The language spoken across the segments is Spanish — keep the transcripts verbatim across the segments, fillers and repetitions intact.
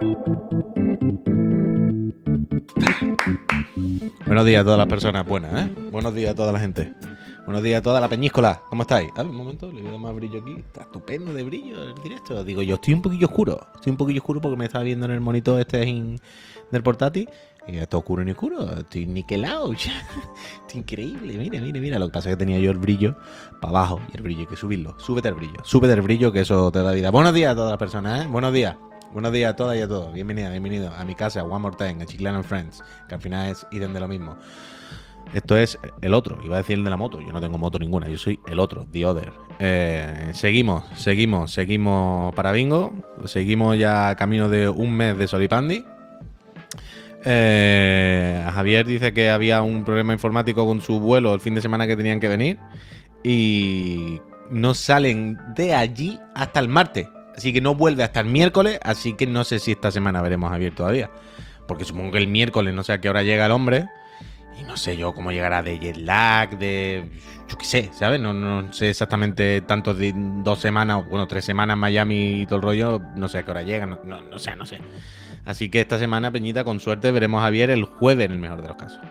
Buenos días a todas las personas buenas, ¿eh? Buenos días a toda la gente. Buenos días a toda la peñíscola. ¿Cómo estáis? A ver, un momento, le voy a dar más brillo aquí. Está estupendo de brillo el directo. Digo, yo estoy un poquillo oscuro. Estoy un poquillo oscuro porque me estaba viendo en el monitor este in- del portátil. Y está oscuro ni oscuro. Estoy niquelado. Estoy increíble. Mira, mira, mira. Lo que pasa es que tenía yo el brillo para abajo. Y el brillo hay que subirlo. Súbete el brillo. Súbete el brillo que eso te da vida. Buenos días a todas las personas, ¿eh? Buenos días. Buenos días a todas y a todos. Bienvenida, bienvenido a mi casa, One More Time, a Chiclana and Friends, que al final es idem de lo mismo. Esto es el otro, iba a decir el de la moto. Yo no tengo moto ninguna, yo soy el otro, the other. Eh, seguimos, seguimos, seguimos para bingo. Seguimos ya camino de un mes de Solipandi. Eh, Javier dice que había un problema informático con su vuelo el fin de semana que tenían que venir. Y no salen de allí hasta el martes. Así que no vuelve hasta el miércoles. Así que no sé si esta semana veremos a Javier todavía. Porque supongo que el miércoles no sé a qué hora llega el hombre. Y no sé yo cómo llegará de jet lag, de... Yo qué sé, ¿sabes? No, no sé exactamente tantos de dos semanas, bueno, tres semanas en Miami y todo el rollo. No sé a qué hora llega, no, no, no sé, no sé. Así que esta semana, Peñita, con suerte veremos a Javier el jueves en el mejor de los casos.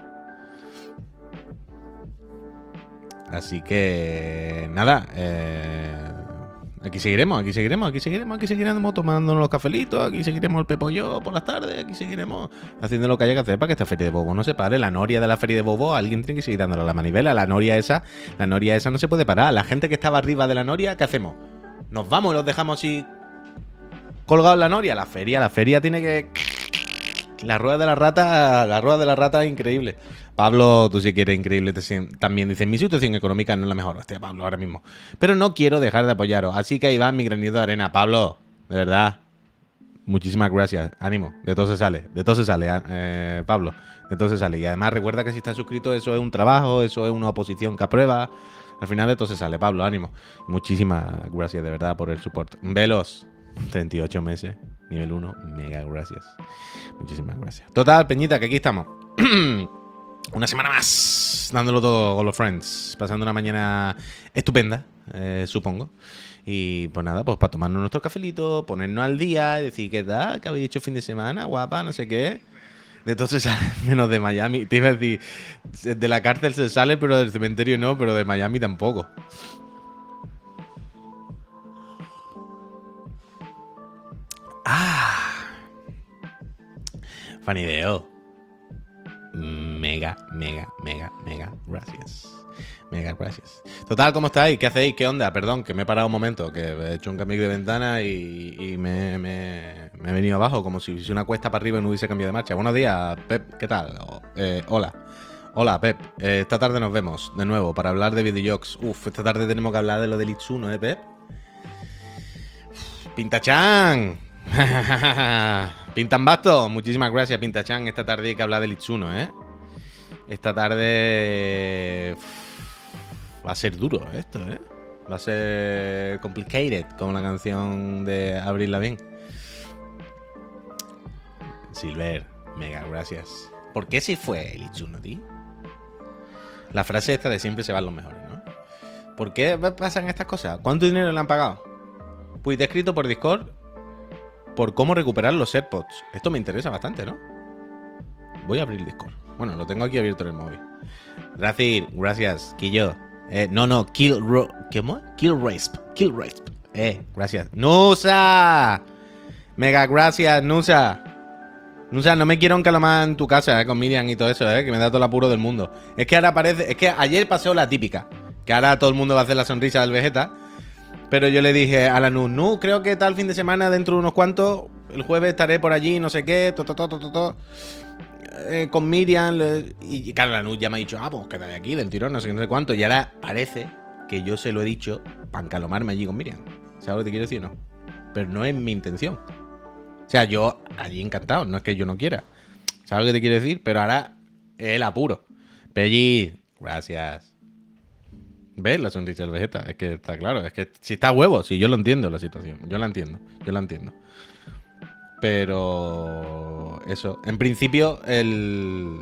Así que nada, eh, aquí seguiremos, aquí seguiremos, aquí seguiremos, aquí seguiremos tomándonos los cafelitos, aquí seguiremos el pepollo por las tardes, aquí seguiremos haciendo lo que haya que hacer para que esta feria de bobo no se pare. La noria de la feria de bobo, alguien tiene que seguir dándole la manivela. La noria esa, la noria esa no se puede parar. La gente que estaba arriba de la noria, ¿qué hacemos? ¿Nos vamos y los dejamos así colgados en la noria? La feria, la feria tiene que... La rueda de la rata, la rueda de la rata es increíble. Pablo, tú sí que eres increíble también. Dice, mi situación económica no es la mejor. Hostia, Pablo, ahora mismo. Pero no quiero dejar de apoyaros. Así que ahí va mi granito de arena. Pablo, de verdad, muchísimas gracias. Ánimo, de todo se sale. De todo se sale, eh, Pablo. De todo se sale. Y además recuerda que si estás suscrito, eso es un trabajo, eso es una oposición que aprueba. Al final de todo se sale, Pablo, ánimo. Muchísimas gracias, de verdad, por el support. Velos, treinta y ocho meses. Nivel uno, mega gracias. Muchísimas gracias. Total, Peñita, que aquí estamos. Una semana más, dándolo todo con los friends. Pasando una mañana estupenda, eh, supongo. Y pues nada, pues para tomarnos nuestro cafelito, ponernos al día y decir, ¿qué tal? ¿Qué habéis hecho fin de semana? Guapa, no sé qué. De todo se sale, menos de Miami. Te iba a decir, de la cárcel se sale, pero del cementerio no, pero de Miami tampoco. Ah, Fanideo. Mega, mega, mega, mega gracias. Mega gracias. Total, ¿cómo estáis? ¿Qué hacéis? ¿Qué onda? Perdón, que me he parado un momento, que he hecho un cambio de ventana y, y me, me- me he venido abajo, como si hubiese una cuesta para arriba y no hubiese cambiado de marcha. Buenos días, Pep, ¿qué tal? O- eh, hola. Hola, Pep. Eh, esta tarde nos vemos de nuevo para hablar de videojuegos. Uf, esta tarde tenemos que hablar de lo del Itsuno, ¿eh, Pep? ¡Pintachan! Pintan Basto, muchísimas gracias, Pintachan. Esta tarde hay que hablar del Itsuno, ¿eh? Esta tarde uf, va a ser duro esto, ¿eh? Va a ser complicated, como la canción de Avril Lavigne. Silver, mega gracias. ¿Por qué se fue el Itsuno, tío? La frase esta de siempre se van los mejores, ¿no? ¿Por qué pasan estas cosas? ¿Cuánto dinero le han pagado? Pues te he escrito por Discord por cómo recuperar los AirPods. Esto me interesa bastante, ¿no? Voy a abrir el Discord. Bueno, lo tengo aquí abierto en el móvil. Gracias, gracias, Quillo. Eh, no, no, Kill Ro ¿Qué más? Kill Rasp. Kill Rasp. Eh, gracias. Nusa. Mega gracias, Nusa. Nusa, no me quiero encalomar en tu casa, eh, con Miriam y todo eso, eh, que me da todo el apuro del mundo. Es que ahora parece. Es que ayer pasó la típica. Que ahora todo el mundo va a hacer la sonrisa del Vegeta. Pero yo le dije a la Nu, Nu, creo que tal fin de semana, dentro de unos cuantos, el jueves estaré por allí, no sé qué, to, to, to, to, to, to, eh, con Miriam. Le, y claro, la Nu ya me ha dicho, ah, pues quédate aquí del tirón, no sé qué, no sé cuánto. Y ahora parece que yo se lo he dicho para encalomarme allí con Miriam. ¿Sabes lo que te quiero decir o no? Pero no es mi intención. O sea, yo allí encantado, no es que yo no quiera. ¿Sabes lo que te quiero decir? Pero ahora es el apuro. Pelli, gracias. ¿Ves la sonrisa del Vegeta? Es que está claro, es que si está a huevo, si yo lo entiendo la situación, yo la entiendo, yo la entiendo. Pero eso, en principio, el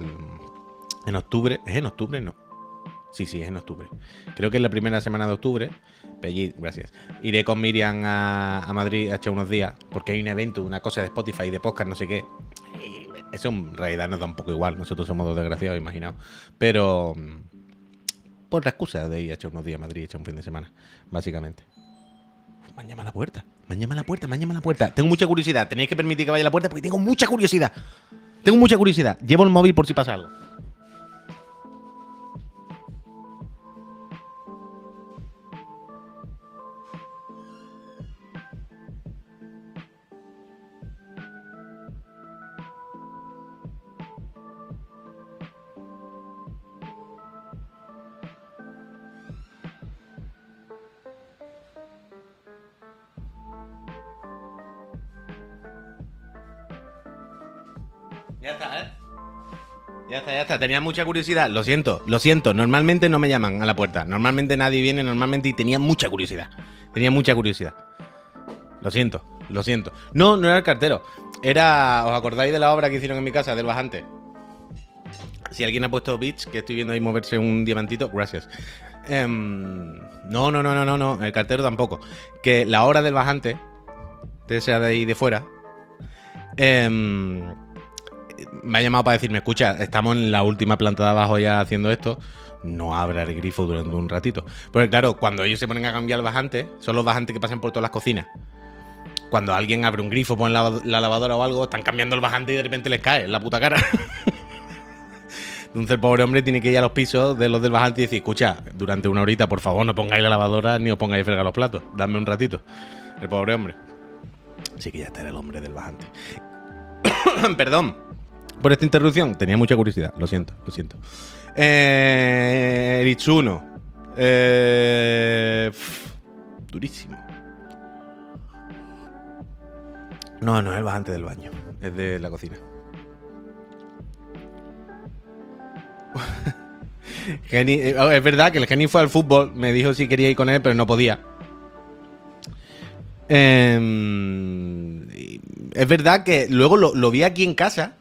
en octubre, ¿es en octubre? No. Sí, sí, es en octubre. Creo que es la primera semana de octubre, Pellit, gracias. Iré con Miriam a, a Madrid a echar unos días, porque hay un evento, una cosa de Spotify, de podcast, no sé qué. Y eso en realidad nos da un poco igual, nosotros somos dos desgraciados, imaginaos. Pero mm, por la excusa de ir a echar unos días a Madrid, echar un fin de semana, básicamente. Uf, me han llamado a la puerta, me han llamado a la puerta, me han llamado a la puerta. Tengo mucha curiosidad, tenéis que permitir que vaya a la puerta porque tengo mucha curiosidad. Tengo mucha curiosidad. Llevo el móvil por si pasa algo. Ya está, ¿eh? Ya está, ya está. Tenía mucha curiosidad. Lo siento, lo siento. Normalmente no me llaman a la puerta. Normalmente nadie viene, normalmente. Y tenía mucha curiosidad. Tenía mucha curiosidad. Lo siento, lo siento. No, no era el cartero. Era. ¿Os acordáis de la obra que hicieron en mi casa, del bajante? Si alguien ha puesto bits, que estoy viendo ahí moverse un diamantito, gracias. Em, no, no, no, no, no, no. El cartero tampoco. Que la obra del bajante, de sea de ahí de fuera. Em, me ha llamado para decirme, escucha, estamos en la última planta de abajo ya haciendo esto, no abra el grifo durante un ratito. Porque claro, cuando ellos se ponen a cambiar el bajante, son los bajantes que pasan por todas las cocinas. Cuando alguien abre un grifo, pone la, la lavadora o algo, están cambiando el bajante y de repente les cae en la puta cara. Entonces el pobre hombre tiene que ir a los pisos de los del bajante y decir, escucha, durante una horita, por favor, no pongáis la lavadora ni os pongáis a fregar los platos. Dadme un ratito. El pobre hombre. Sí que ya está el hombre del bajante. Perdón por esta interrupción. Tenía mucha curiosidad. Lo siento, lo siento. Eh, el Itsuno. Eh, pff, durísimo. No, no es el bajante del baño. Es de la cocina. Geni, es verdad que el Geni fue al fútbol. Me dijo si quería ir con él, pero no podía. Eh, es verdad que luego lo, lo vi aquí en casa.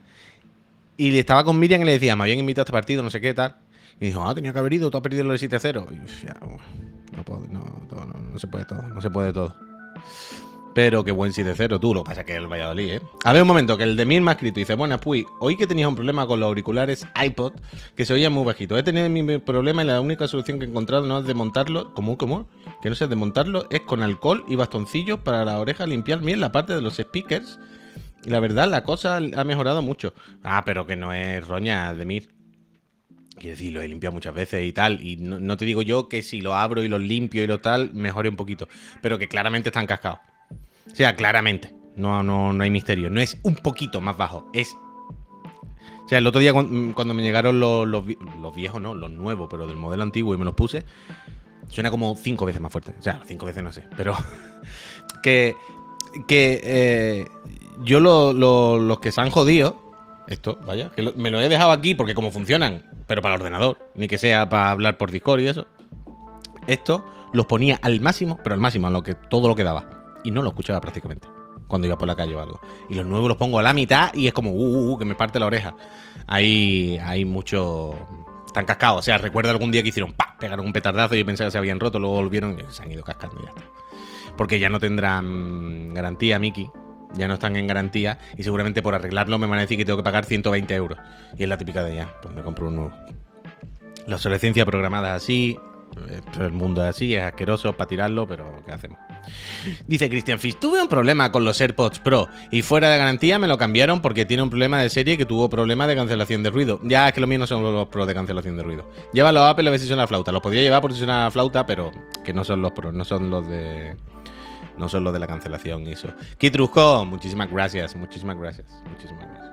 Y estaba con Miriam y le decía, me habían invitado a este partido, no sé qué, tal. Y dijo, ah, tenía que haber ido, tú has perdido lo de siete cero. Y yo, ya, no, puedo, no, todo, no, no se puede todo, no se puede todo. Pero qué buen siete cero, tú, lo que pasa es que es el Valladolid, ¿eh? A ver, un momento, que el de Mir me ha escrito y dice, bueno, pues, hoy que tenías un problema con los auriculares iPod, que se oían muy bajito. He tenido mi problema y la única solución que he encontrado no es desmontarlo, ¿cómo, cómo? Que no sé, desmontarlo, es con alcohol y bastoncillos para la oreja limpiar bien la parte de los speakers. Y la verdad, la cosa ha mejorado mucho. Ah, pero que no es roña de Mir. Quiero decir, lo he limpiado muchas veces y tal. Y no, no te digo yo que si lo abro y lo limpio y lo tal, mejore un poquito. Pero que claramente están cascados. O sea, claramente. No, no, no hay misterio. No es un poquito más bajo. Es. O sea, el otro día cuando me llegaron los, los, los viejos, no, los nuevos, pero del modelo antiguo y me los puse, suena como cinco veces más fuerte. O sea, cinco veces no sé. Pero. que. Que. Eh, yo lo, lo, los que se han jodido. Esto, vaya, que lo, me lo he dejado aquí porque como funcionan, pero para el ordenador, ni que sea para hablar por Discord y eso. Esto los ponía al máximo, pero al máximo, a lo que, todo lo que daba. Y no lo escuchaba prácticamente cuando iba por la calle o algo. Y los nuevos los pongo a la mitad y es como, uh, uh, uh que me parte la oreja. Hay, hay mucho. Están cascados. O sea, recuerdo algún día que hicieron ¡pah! Pegaron un petardazo y yo pensaba que se habían roto, luego volvieron y se han ido cascando y ya está. Porque ya no tendrán garantía, Miki. Ya no están en garantía y seguramente por arreglarlo me van a decir que tengo que pagar ciento veinte euros. Y es la típica de ya, pues me compro un nuevo. La obsolescencia programada es así, el mundo es así, es asqueroso para tirarlo, pero ¿qué hacemos? Dice Christian Fish, tuve un problema con los AirPods Pro y fuera de garantía me lo cambiaron porque tiene un problema de serie que tuvo problema de cancelación de ruido. Ya, es que los míos no son los Pro de cancelación de ruido. Llévalo a Apple a ver si suena la flauta. Los podría llevar por si suena la flauta, pero que no son los Pro, no son los de... No son los de la cancelación y eso. Kitrusco, muchísimas gracias, muchísimas gracias, muchísimas gracias.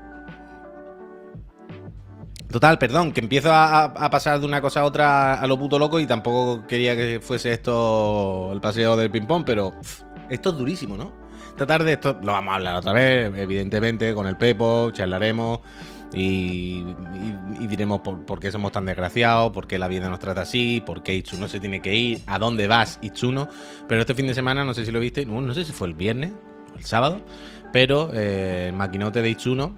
Total, perdón, que empiezo a, a pasar de una cosa a otra a lo puto loco y tampoco quería que fuese esto el paseo del ping-pong, pero pff, esto es durísimo, ¿no? Esta tarde esto lo vamos a hablar otra vez, evidentemente, con el Pepo, charlaremos y, y, y diremos por, por qué somos tan desgraciados, por qué la vida nos trata así, por qué Itsuno se tiene que ir, a dónde vas Itsuno. Pero este fin de semana, no sé si lo viste, no, no sé si fue el viernes o el sábado, pero eh, el maquinote de Itsuno,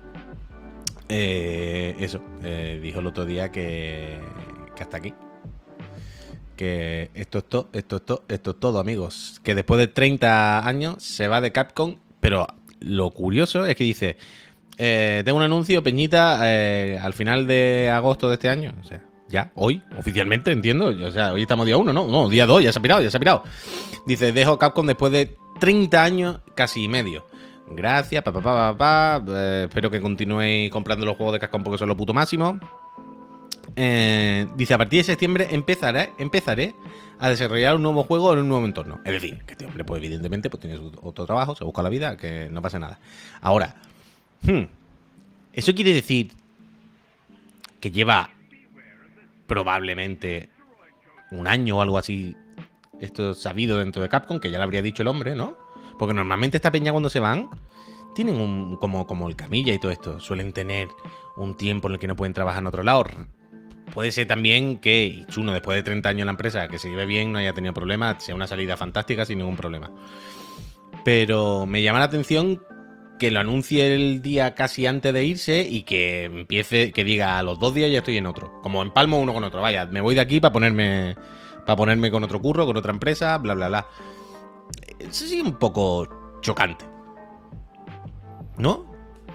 eh, eso, eh, dijo el otro día que, que hasta aquí. que esto es todo, esto es todo, esto es todo, amigos. Que después de treinta años se va de Capcom, pero lo curioso es que dice, eh, tengo un anuncio, Peñita, eh, al final de agosto de este año, o sea, ya, hoy, oficialmente, entiendo, o sea, hoy estamos día uno, ¿no? No, día dos, ya se ha pirado, ya se ha pirado. Dice, dejo Capcom después de treinta años, casi y medio. Gracias, papá, papá, papá, eh, espero que continuéis comprando los juegos de Capcom porque son lo puto máximo. Eh, dice, a partir de septiembre empezaré, empezaré a desarrollar un nuevo juego en un nuevo entorno. Es decir, que este hombre, pues evidentemente, pues tiene otro trabajo, se busca la vida, que no pasa nada. Ahora, hmm, eso quiere decir que lleva probablemente un año o algo así, esto sabido dentro de Capcom, que ya lo habría dicho el hombre, ¿no? Porque normalmente esta peña cuando se van, tienen un, como, como el Camilla y todo esto, suelen tener un tiempo en el que no pueden trabajar en otro lado. Puede ser también que Itsuno, después de treinta años en la empresa, que se lleve bien, no haya tenido problemas, sea una salida fantástica sin ningún problema. Pero me llama la atención que lo anuncie el día casi antes de irse y que empiece, que diga a los dos días ya estoy en otro. Como empalmo uno con otro. Vaya, me voy de aquí para ponerme, para ponerme con otro curro, con otra empresa, bla, bla, bla. Eso sí es un poco chocante, ¿no?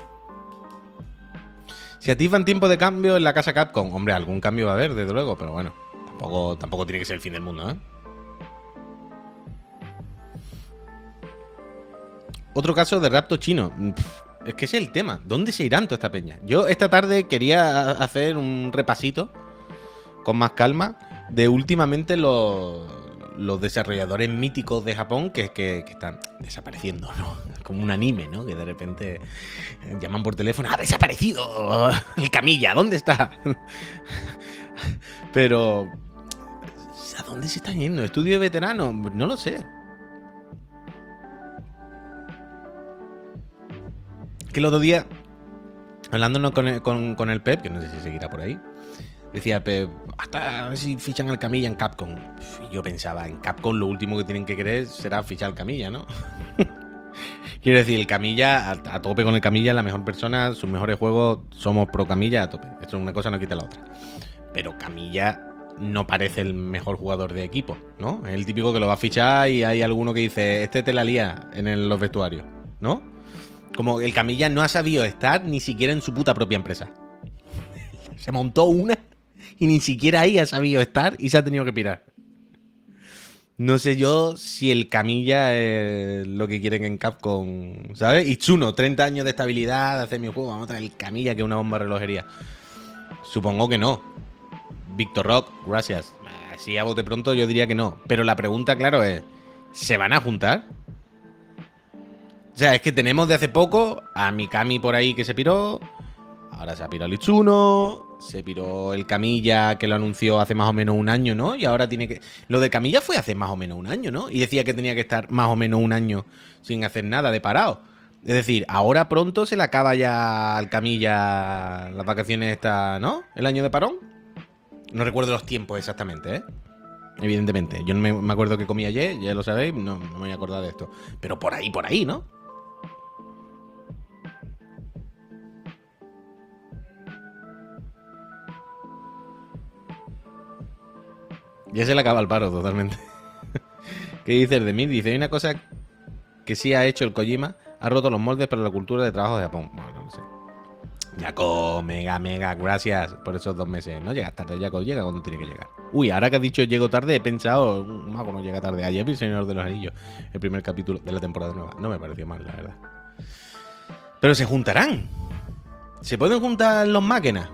Si a ti van tiempo de cambio en la casa Capcom, hombre, algún cambio va a haber, desde luego, pero bueno, tampoco, tampoco tiene que ser el fin del mundo, ¿eh? Otro caso de rapto chino. Es que ese es el tema. ¿Dónde se irán toda esta peña? Yo esta tarde quería hacer un repasito con más calma de últimamente los, los desarrolladores míticos de Japón que, que, que están desapareciendo, ¿no? Como un anime, ¿no? Que de repente llaman por teléfono, ¡ha desaparecido el Camilla! ¿Dónde está? Pero ¿a dónde se están yendo? ¿Estudio de veteranos? No lo sé. Que el otro día, hablándonos con el, con, con el Pep, que no sé si seguirá por ahí, decía Pep, hasta a ver si fichan al Camilla en Capcom. Y yo pensaba, en Capcom lo último que tienen que querer será fichar al Camilla, ¿no? Quiero decir, el Camilla, a, a tope con el Camilla, la mejor persona, sus mejores juegos, somos pro Camilla a tope. Esto es una cosa, no quita la otra. Pero Camilla no parece el mejor jugador de equipo, ¿no? Es el típico que lo va a fichar y hay alguno que dice, este te la lía en el, los vestuarios, ¿no? Como el Camilla no ha sabido estar ni siquiera en su puta propia empresa. Se montó una y ni siquiera ahí ha sabido estar y se ha tenido que pirar. No sé yo si el Camilla es lo que quieren en Capcom, ¿sabes? Itsuno, treinta años de estabilidad, de hacer mi juego, vamos a traer el Camilla que es una bomba de relojería. Supongo que no. Víctor Rock, gracias. Así a bote pronto yo diría que no. Pero la pregunta, claro, es, ¿se van a juntar? O sea, es que tenemos de hace poco a Mikami por ahí que se piró, ahora se ha pirado el Itsuno, se piró el Camilla que lo anunció hace más o menos un año, ¿no? Y ahora tiene que... Lo de Camilla fue hace más o menos un año, ¿no? Y decía que tenía que estar más o menos un año sin hacer nada de parado. Es decir, ahora pronto se le acaba ya al Camilla las vacaciones esta, ¿no? El año de parón. No recuerdo los tiempos exactamente, ¿eh? Evidentemente. Yo no me, me acuerdo que comí ayer, ya lo sabéis, no, no me voy a acordar de esto. Pero por ahí, por ahí, ¿no? Ya se le acaba el paro totalmente. ¿Qué dices de mí? Dice, hay una cosa que sí ha hecho el Kojima, ha roto los moldes para la cultura de trabajo de Japón. Bueno, no sé. Jaco, mega, mega, gracias por esos dos meses. No llegas tarde, Jaco, llega cuando tiene que llegar. Uy, ahora que has dicho llego tarde, he pensado, un mago no llega tarde. Ayer vi El Señor de los Anillos, el primer capítulo de la temporada nueva. No me pareció mal, la verdad. Pero se juntarán. ¿Se pueden juntar los máquinas?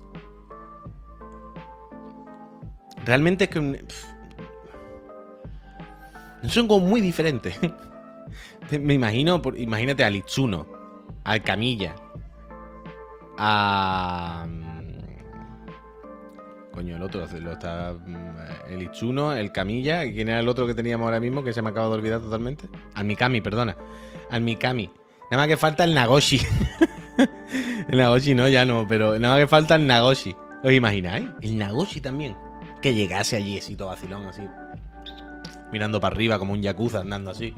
Realmente es que... No son como muy diferentes. Me imagino, imagínate al Itsuno, al Camilla, a... Coño, el otro, lo está... El Itsuno, el Camilla, ¿quién era el otro que teníamos ahora mismo que se me acaba de olvidar totalmente? Al Mikami, perdona. Al Mikami. Nada más que falta el Nagoshi. El Nagoshi no, ya no, pero nada más que falta el Nagoshi. ¿Os imagináis? El Nagoshi también. Que llegase allí así todo vacilón, así. Mirando para arriba como un yakuza andando así.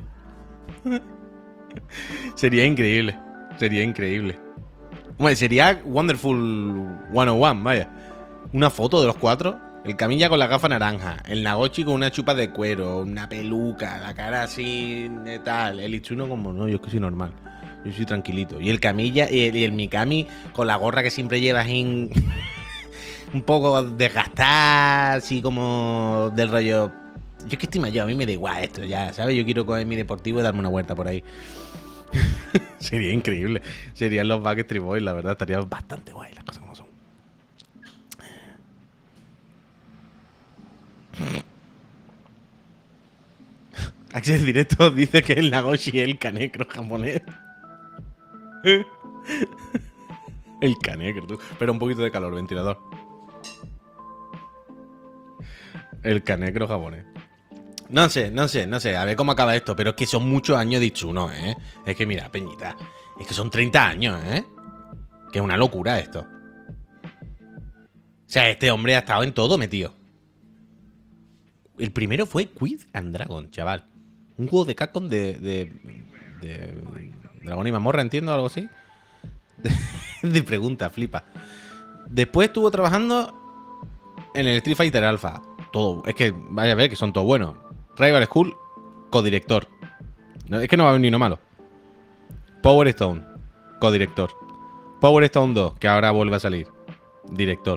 Sería increíble. Sería increíble. Bueno, sería Wonderful ciento uno, vaya. Una foto de los cuatro. El Camilla con la gafa naranja. El Nagoshi con una chupa de cuero. Una peluca. La cara así de tal. El Itsuno como no, yo es que soy normal. Yo soy tranquilito. Y el Camilla y el, y el Mikami con la gorra que siempre llevas en... un poco desgastada, así como del rollo... Yo es que estoy mayor, a mí me da igual esto ya, ¿sabes? Yo quiero coger mi deportivo y darme una vuelta por ahí. Sería increíble. Serían los Backstreet Boys, la verdad. Estaría bastante guay las cosas como son. Access Directo dice que el Nagoshi es el canecro japonés. El canecro, tú. Pero un poquito de calor, ventilador. El canecro japonés. No sé, no sé, no sé. A ver cómo acaba esto. Pero es que son muchos años de Itsuno, ¿eh? Es que mira, Peñita. Es que son treinta años, ¿eh? Que es una locura esto. O sea, este hombre ha estado en todo metido. El primero fue Quid and Dragon, chaval. Un juego de Capcom de, de, de Dragón y Mazmorra, entiendo, algo así. De, de pregunta, flipa. Después estuvo trabajando en el Street Fighter Alpha. Todo, es que vaya a ver que son todos buenos. Rival School, codirector. No, es que no va a haber ni uno malo. Power Stone, codirector. Power Stone dos, que ahora vuelve a salir. Director.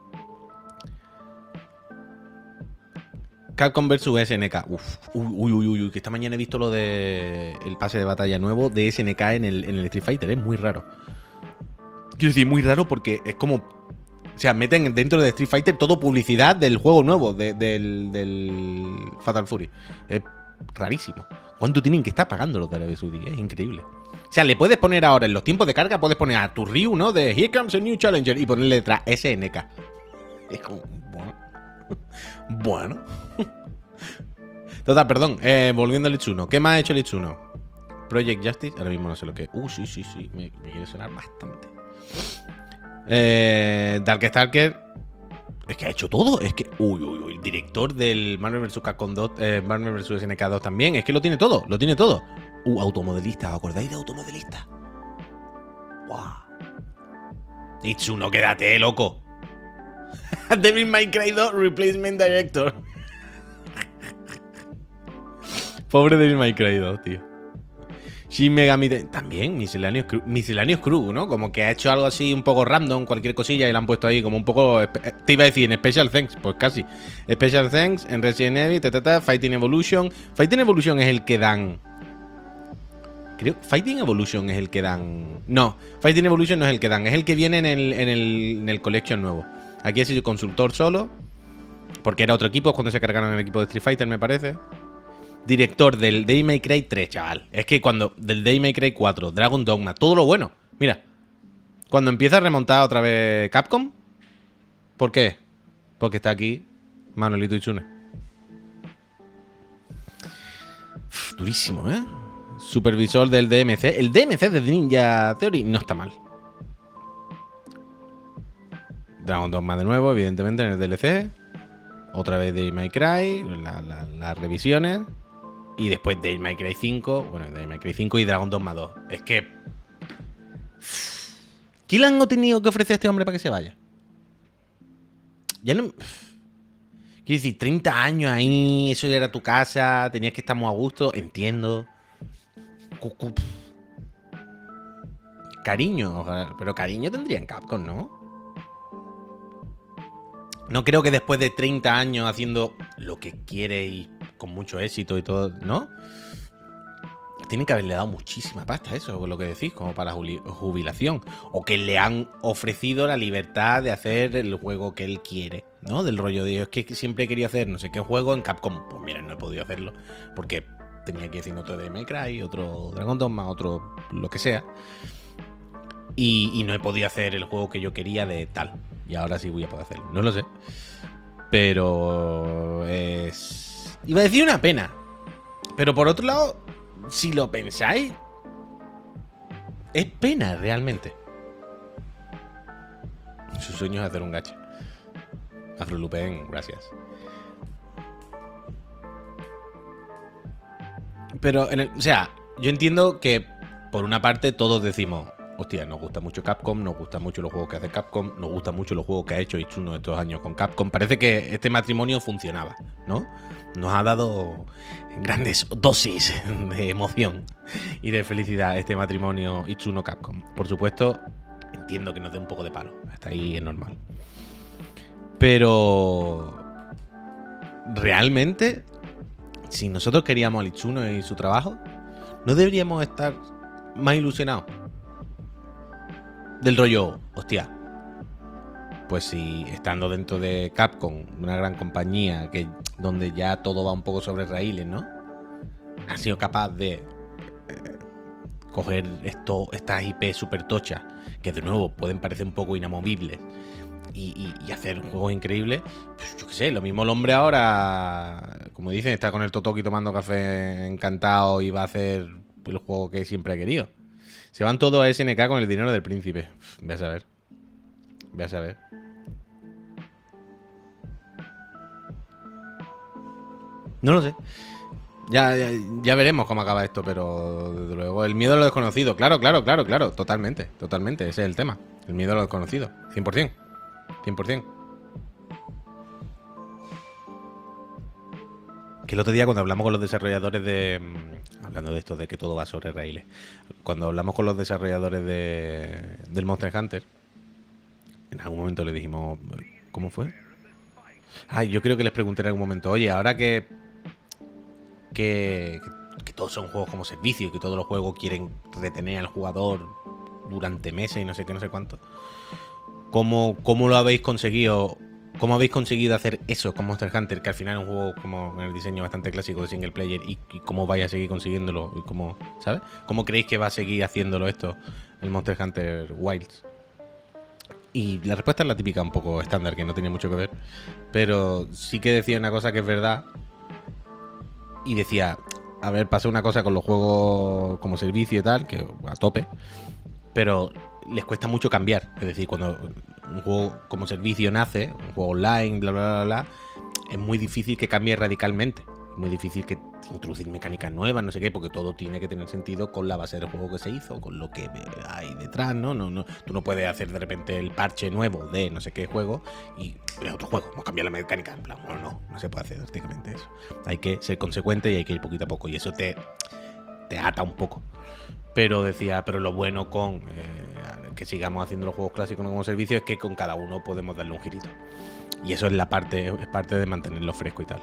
Capcom versus S N K. Uf, uy, uy, uy, uy, que esta mañana he visto lo de el pase de batalla nuevo de S N K en el, en el Street Fighter. Es muy raro. Quiero decir, muy raro porque es como... O sea, meten dentro de Street Fighter todo publicidad del juego nuevo, de, del, del Fatal Fury. Es rarísimo. ¿Cuánto tienen que estar pagando los de Arabia Saudí? Es increíble. O sea, le puedes poner ahora en los tiempos de carga, puedes poner a tu Ryu, ¿no? De Here Comes a New Challenger y ponerle detrás S N K. Es como... Bueno. Bueno. Total, perdón. Eh, volviendo al Itsuno. ¿Qué más ha hecho el Itsuno? Project Justice. Ahora mismo no sé lo que es. Uh, sí, sí, sí. Me, me quiere sonar bastante. Eh, Darkstalker. Es que ha hecho todo. Es que. Uy, uy, uy. El director del Marvel versus. Capcom dos. Eh, Marvel versus. S N K dos también. Es que lo tiene todo. Lo tiene todo. Uh, automodelista. ¿Os acordáis de automodelista? Wow. Itsuno, quédate, loco. Devil May Cry dos Replacement Director. Pobre Devil May Cry dos, tío. Shin Megami también, Miscellaneous Crew, Miscellaneous Crew, ¿no? Como que ha hecho algo así un poco random, cualquier cosilla, y la han puesto ahí como un poco... Te iba a decir en Special Thanks, pues casi. Special Thanks, en Resident Evil, ta, ta, ta, Fighting Evolution. Fighting Evolution es el que dan... Creo Fighting Evolution es el que dan... No, Fighting Evolution no es el que dan, es el que viene en el, en el, en el Collection nuevo. Aquí ha sido consultor solo, porque era otro equipo, cuando se cargaron el equipo de Street Fighter, me parece. Director del Devil May Cry tres, chaval. Es que cuando... Del Devil May Cry cuatro, Dragon Dogma, todo lo bueno. Mira, cuando empieza a remontar otra vez Capcom, ¿por qué? Porque está aquí Manuelito Itsune. Uf, durísimo, ¿eh? Supervisor del D M C. El D M C de Ninja Theory no está mal. Dragon Dogma de nuevo, evidentemente, en el D L C. Otra vez Devil May Cry, la, la, las revisiones. Y después Devil May Cry cinco. Bueno, Devil May Cry cinco y Dragon Dogma dos. Es que... ¿Qué le han tenido que ofrecer a este hombre para que se vaya? Ya no... Quiero decir, treinta años ahí, eso ya era tu casa, tenías que estar muy a gusto, entiendo. Cariño, pero cariño tendría en Capcom, ¿no? No creo que después de treinta años haciendo lo que quiere y con mucho éxito y todo, ¿no? Tienen que haberle dado muchísima pasta a eso, lo que decís, como para jubilación. O que le han ofrecido la libertad de hacer el juego que él quiere, ¿no? Del rollo de, es que siempre he querido hacer no sé qué juego en Capcom. Pues mira, no he podido hacerlo porque tenía que decir otro de May Cry, otro Dragon Dogma, otro lo que sea. Y, y no he podido hacer el juego que yo quería de tal. Y ahora sí voy a poder hacerlo. No lo sé. Pero es... Iba a decir una pena. Pero por otro lado, si lo pensáis, es pena realmente. Su sueño es hacer un gacha. Afrolupen, gracias. Pero, en el, o sea, yo entiendo que por una parte todos decimos, hostia, nos gusta mucho Capcom, nos gustan mucho los juegos que hace Capcom, nos gustan mucho los juegos que ha hecho Itsuno estos años con Capcom. Parece que este matrimonio funcionaba, ¿no? Nos ha dado grandes dosis de emoción y de felicidad este matrimonio Itsuno-Capcom. Por supuesto, entiendo que nos dé un poco de palo, hasta ahí es normal. Pero realmente, si nosotros queríamos al Itsuno y su trabajo, ¿no deberíamos estar más ilusionados? Del rollo, hostia, pues si estando dentro de Capcom, una gran compañía que donde ya todo va un poco sobre raíles, ¿no? Ha sido capaz de eh, coger esto, estas I P super tochas, que de nuevo pueden parecer un poco inamovibles, y, y, y hacer juegos increíbles. Pues yo qué sé, lo mismo el hombre ahora, como dicen, está con el Totoki tomando café encantado y va a hacer el juego que siempre ha querido. Se van todos a S N K con el dinero del príncipe. Ve a saber. Ve a saber. No lo sé. Ya, ya, ya veremos cómo acaba esto, pero desde luego el miedo a lo desconocido. Claro, claro, claro, claro. Totalmente, totalmente. Ese es el tema. El miedo a lo desconocido. cien por ciento. cien por ciento. Que el otro día cuando hablamos con los desarrolladores de... Hablando de esto, de que todo va sobre raíles. Cuando hablamos con los desarrolladores de, del Monster Hunter, en algún momento le dijimos... ¿Cómo fue? Ah, yo creo que les pregunté en algún momento, oye, ahora que... Que, que todos son juegos como servicio y que todos los juegos quieren retener al jugador durante meses y no sé qué, no sé cuánto. ¿Cómo, cómo lo habéis conseguido? ¿Cómo habéis conseguido hacer eso con Monster Hunter? Que al final es un juego como en el diseño bastante clásico de single player. ¿Y, y cómo vais a seguir consiguiéndolo? Y cómo, ¿sabes? ¿Cómo creéis que va a seguir haciéndolo esto el Monster Hunter Wilds? Y la respuesta es la típica, un poco estándar, que no tiene mucho que ver. Pero sí que decía una cosa que es verdad. Y decía, a ver, pasa una cosa con los juegos como servicio y tal, que a tope. Pero les cuesta mucho cambiar. Es decir, cuando un juego como servicio nace, un juego online, bla, bla, bla, bla, es muy difícil que cambie radicalmente. Es muy difícil que introducir mecánicas nuevas, no sé qué, porque todo tiene que tener sentido con la base del juego que se hizo, con lo que hay detrás, ¿no? No, no, tú no puedes hacer de repente el parche nuevo de no sé qué juego y es otro juego, no cambiar la mecánica, en plan, no, no, no se puede hacer prácticamente eso. Hay que ser consecuente y hay que ir poquito a poco, y eso te, te ata un poco. Pero decía, pero lo bueno con eh, que sigamos haciendo los juegos clásicos como servicio es que con cada uno podemos darle un girito. Y eso es la parte, es parte de mantenerlo fresco y tal.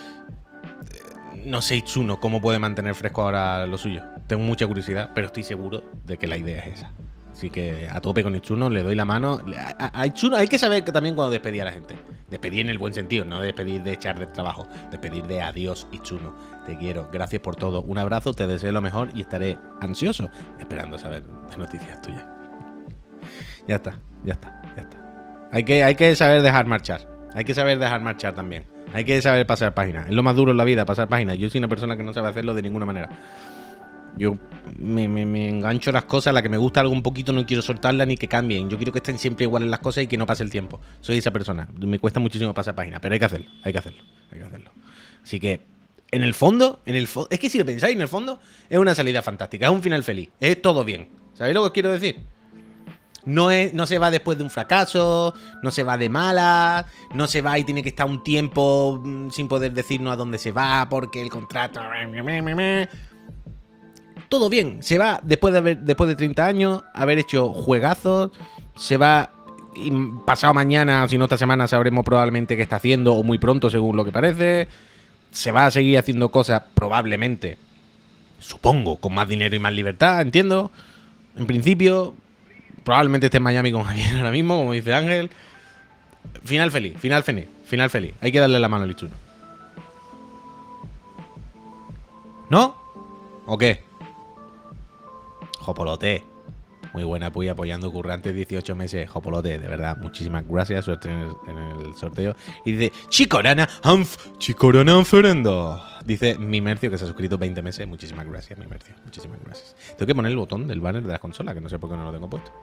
No sé Itsuno cómo puede mantener fresco ahora lo suyo. Tengo mucha curiosidad, pero estoy seguro de que la idea es esa. Así que a tope con Itsuno, le doy la mano. A, a Itsuno hay que saber que también cuando despedir a la gente. Despedir en el buen sentido, no despedir de echar de trabajo. Despedir de adiós Itsuno. Te quiero, gracias por todo. Un abrazo, te deseo lo mejor y estaré ansioso esperando saber de noticias tuyas. Ya está, ya está, ya está. Hay que, hay que saber dejar marchar. Hay que saber dejar marchar también. Hay que saber pasar páginas. Es lo más duro en la vida, pasar páginas. Yo soy una persona que no sabe hacerlo de ninguna manera. Yo me, me, me engancho a las cosas, la que me gusta algo un poquito no quiero soltarla ni que cambien. Yo quiero que estén siempre iguales las cosas y que no pase el tiempo. Soy esa persona. Me cuesta muchísimo pasar páginas, pero hay que hacerlo, hay que hacerlo, hay que hacerlo. Así que, en el fondo, en el fo es que si lo pensáis, en el fondo, es una salida fantástica, es un final feliz, es todo bien. ¿Sabéis lo que os quiero decir? No, es, no se va después de un fracaso, no se va de mala, no se va y tiene que estar un tiempo sin poder decirnos a dónde se va porque el contrato... Todo bien, se va después de, haber, después de treinta años, haber hecho juegazos, se va y pasado mañana, si no esta semana, sabremos probablemente qué está haciendo, o muy pronto según lo que parece. Se va a seguir haciendo cosas probablemente, supongo, con más dinero y más libertad, entiendo. En principio... Probablemente esté en Miami con Javier ahora mismo, como dice Ángel. Final feliz, final feliz, final feliz. Hay que darle la mano al Itsuno. ¿No? ¿O qué? Jopolote. Muy buena puy apoyando currantes dieciocho meses. Jopolote, de verdad. Muchísimas gracias. Suerte en el, en el sorteo. Y dice, Chicorana Anf, Chicorana Anferendo. Dice Mimercio que se ha suscrito veinte meses. Muchísimas gracias, Mimercio. Muchísimas gracias. Tengo que poner el botón del banner de las consolas, que no sé por qué no lo tengo puesto.